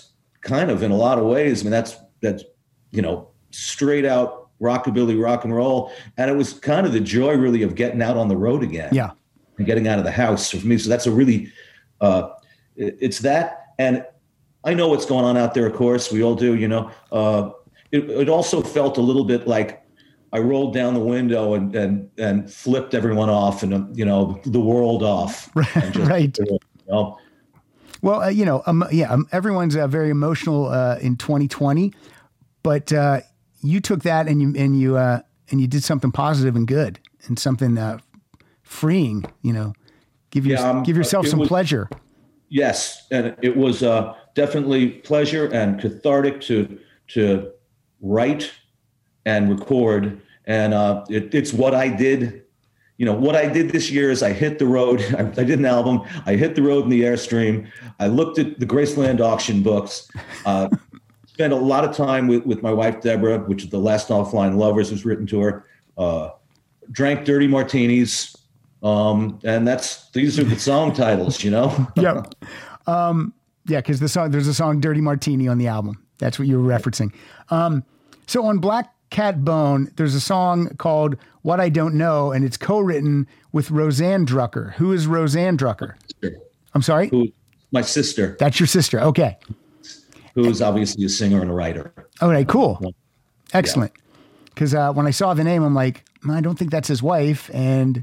kind of in a lot of ways. I mean, that's that's you know straight out rockabilly, rock and roll, and it was kind of the joy really of getting out on the road again. Yeah, and getting out of the house for me. So that's a really uh, it, it's that, and I know what's going on out there. Of course, we all do. You know, uh, it, it also felt a little bit like I rolled down the window and and and flipped everyone off, and you know the world off. Right. Just, right. You know. Well, uh, you know, um, yeah, um, everyone's uh, very emotional uh, in twenty twenty, but uh, you took that and you and you uh, and you did something positive and good and something uh, freeing. You know, give your, yeah, um, give yourself some was, pleasure. Yes, and it was uh, definitely pleasure and cathartic to to write and record, and uh, it, it's what I did. You know, what I did this year is I hit the road. I, I did an album. I hit the road in the Airstream. I looked at the Graceland auction books, uh, spent a lot of time with, with my wife, Deborah, which is The Last Offline Lovers was written to her, uh, drank dirty martinis. Um, and that's, these are the song titles, you know? Yep. Um, yeah. Cause the song, there's a song Dirty Martini on the album. That's what you were referencing. Um, so on Black Cat Bone, there's a song called What I Don't Know, and it's co-written with Roseanne Drucker. Who is Roseanne Drucker? I'm sorry? Who, my sister. That's your sister. Okay. Who's obviously a singer and a writer. Okay, cool. Excellent. Because uh, when I saw the name, I'm like, I don't think that's his wife, and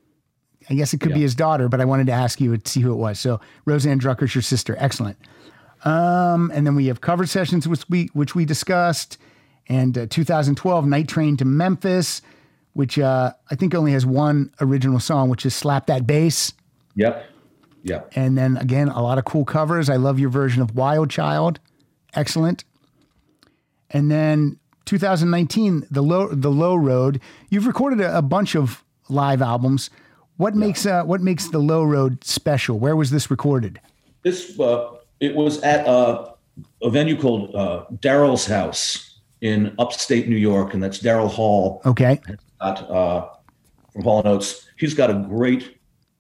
I guess it could Yeah. be his daughter, but I wanted to ask you to see who it was. So Roseanne Drucker's your sister. Excellent. Um, and then we have cover sessions, which we, which we discussed. And uh, two thousand twelve, Night Train to Memphis, which uh, I think only has one original song, which is Slap That Bass. Yep. Yep. And then again, a lot of cool covers. I love your version of Wild Child. Excellent. And then two thousand nineteen, The Low, the Low Road. You've recorded a, a bunch of live albums. What yeah. makes uh, what makes The Low Road special? Where was this recorded? This uh, it was at uh, a venue called uh, Daryl's House in upstate New York, and that's Daryl Hall. Okay. Got, uh, from Hall and Oates. He's got a great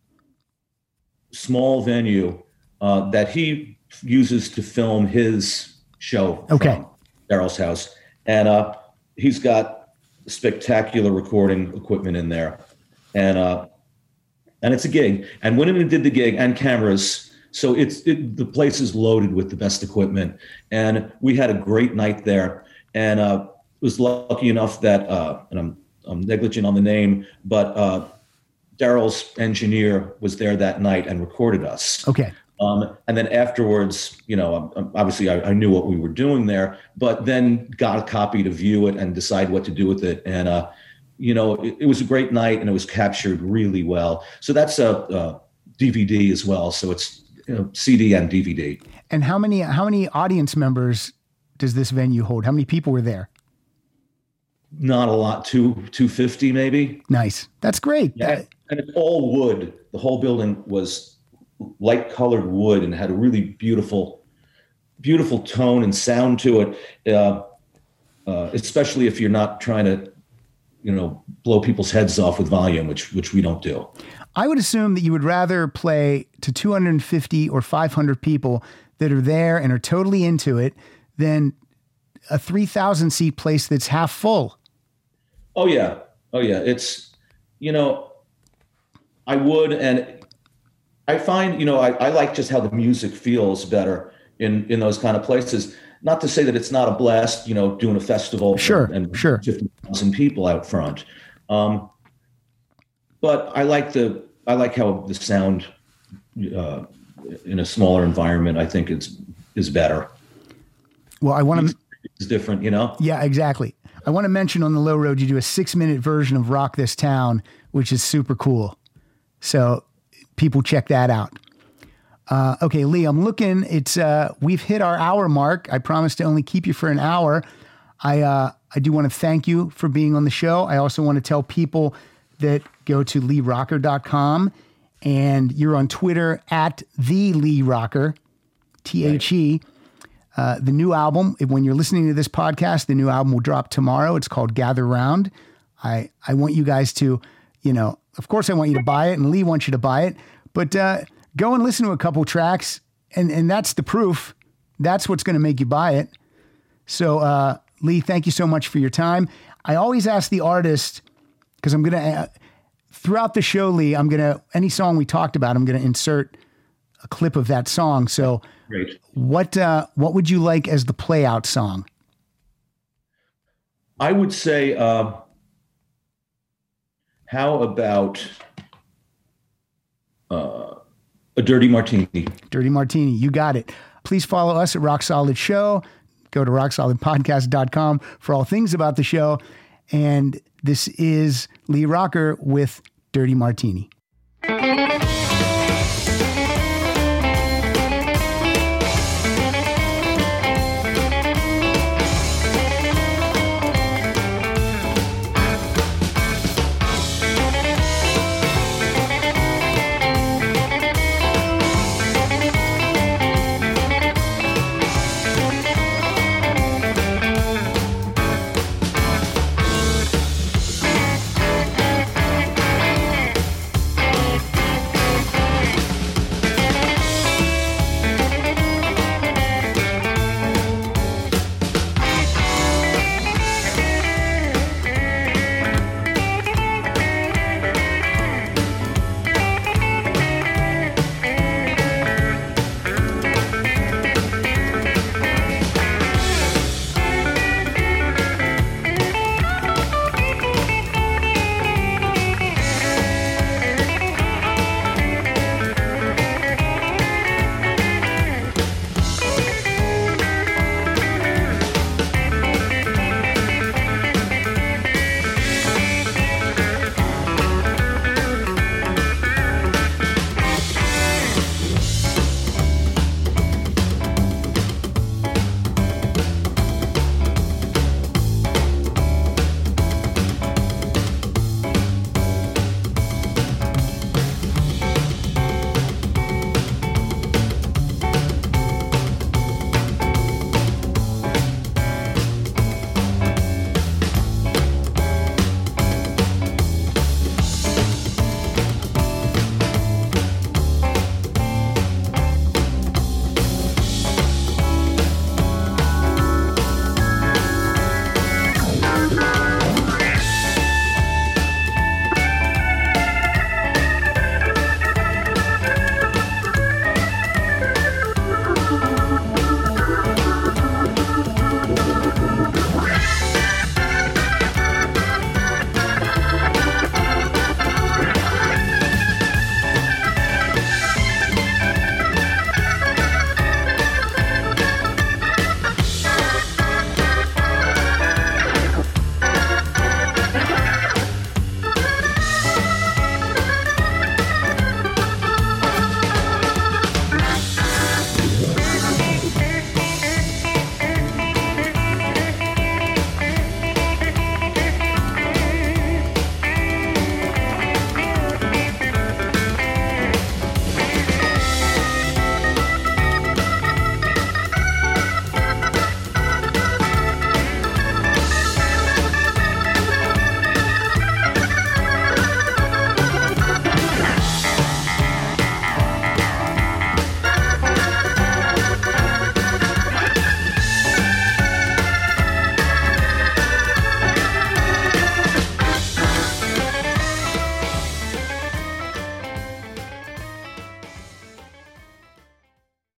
small venue uh, that he uses to film his show. Okay. From Daryl's House, and uh, he's got spectacular recording equipment in there, and uh, and it's a gig. And when we did the gig and cameras. So it's it, the place is loaded with the best equipment, and we had a great night there. And uh, was lucky enough that, uh, and I'm I'm negligent on the name, but uh, Daryl's engineer was there that night and recorded us. Okay. Um, and then afterwards, you know, um, obviously I, I knew what we were doing there, but then got a copy to view it and decide what to do with it. And uh, you know, it, it was a great night, and it was captured really well. So that's a, a D V D as well. So it's you know, C D and D V D. And how many how many audience members does this venue hold? How many people were there? Not a lot, two, two fifty maybe. Nice. That's great. Yeah. That, and it's all wood. The whole building was light colored wood and had a really beautiful, beautiful tone and sound to it. Uh, uh, especially if you're not trying to, you know, blow people's heads off with volume, which, which we don't do. I would assume that you would rather play to two hundred fifty or five hundred people that are there and are totally into it than a three thousand seat place that's half full. Oh yeah. Oh yeah. It's, you know, I would, and I find, you know, I, I like just how the music feels better in, in those kind of places. Not to say that it's not a blast, you know, doing a festival sure, and, and sure. fifty thousand people out front. Um, but I like the, I like how the sound uh, in a smaller environment, I think it's, is better. Well, I want to, it's different, you know? Yeah, exactly. I want to mention on the Low Road, you do a six minute version of Rock This Town, which is super cool. So people check that out. Uh, okay, Lee, I'm looking, it's, uh, we've hit our hour mark. I promised to only keep you for an hour. I, uh, I do want to thank you for being on the show. I also want to tell people that go to lee rocker dot com, and you're on Twitter at the Lee Rocker, T H E. Uh, the new album, when you're listening to this podcast, the new album will drop tomorrow. It's called Gather Round. I, I want you guys to, you know, of course I want you to buy it, and Lee wants you to buy it, but uh, go and listen to a couple tracks, and, and that's the proof That's what's going to make you buy it. So, uh, Lee, thank you so much for your time. I always ask the artist, because I'm going to, uh, throughout the show, Lee, I'm going to, any song we talked about, I'm going to insert a clip of that song. So Great. what, uh, what would you like as the play out song? I would say, uh, how about uh, a Dirty Martini? Dirty Martini. You got it. Please follow us at Rock Solid Show. Go to rock solid podcast dot com for all things about the show. And this is Lee Rocker with Dirty Martini.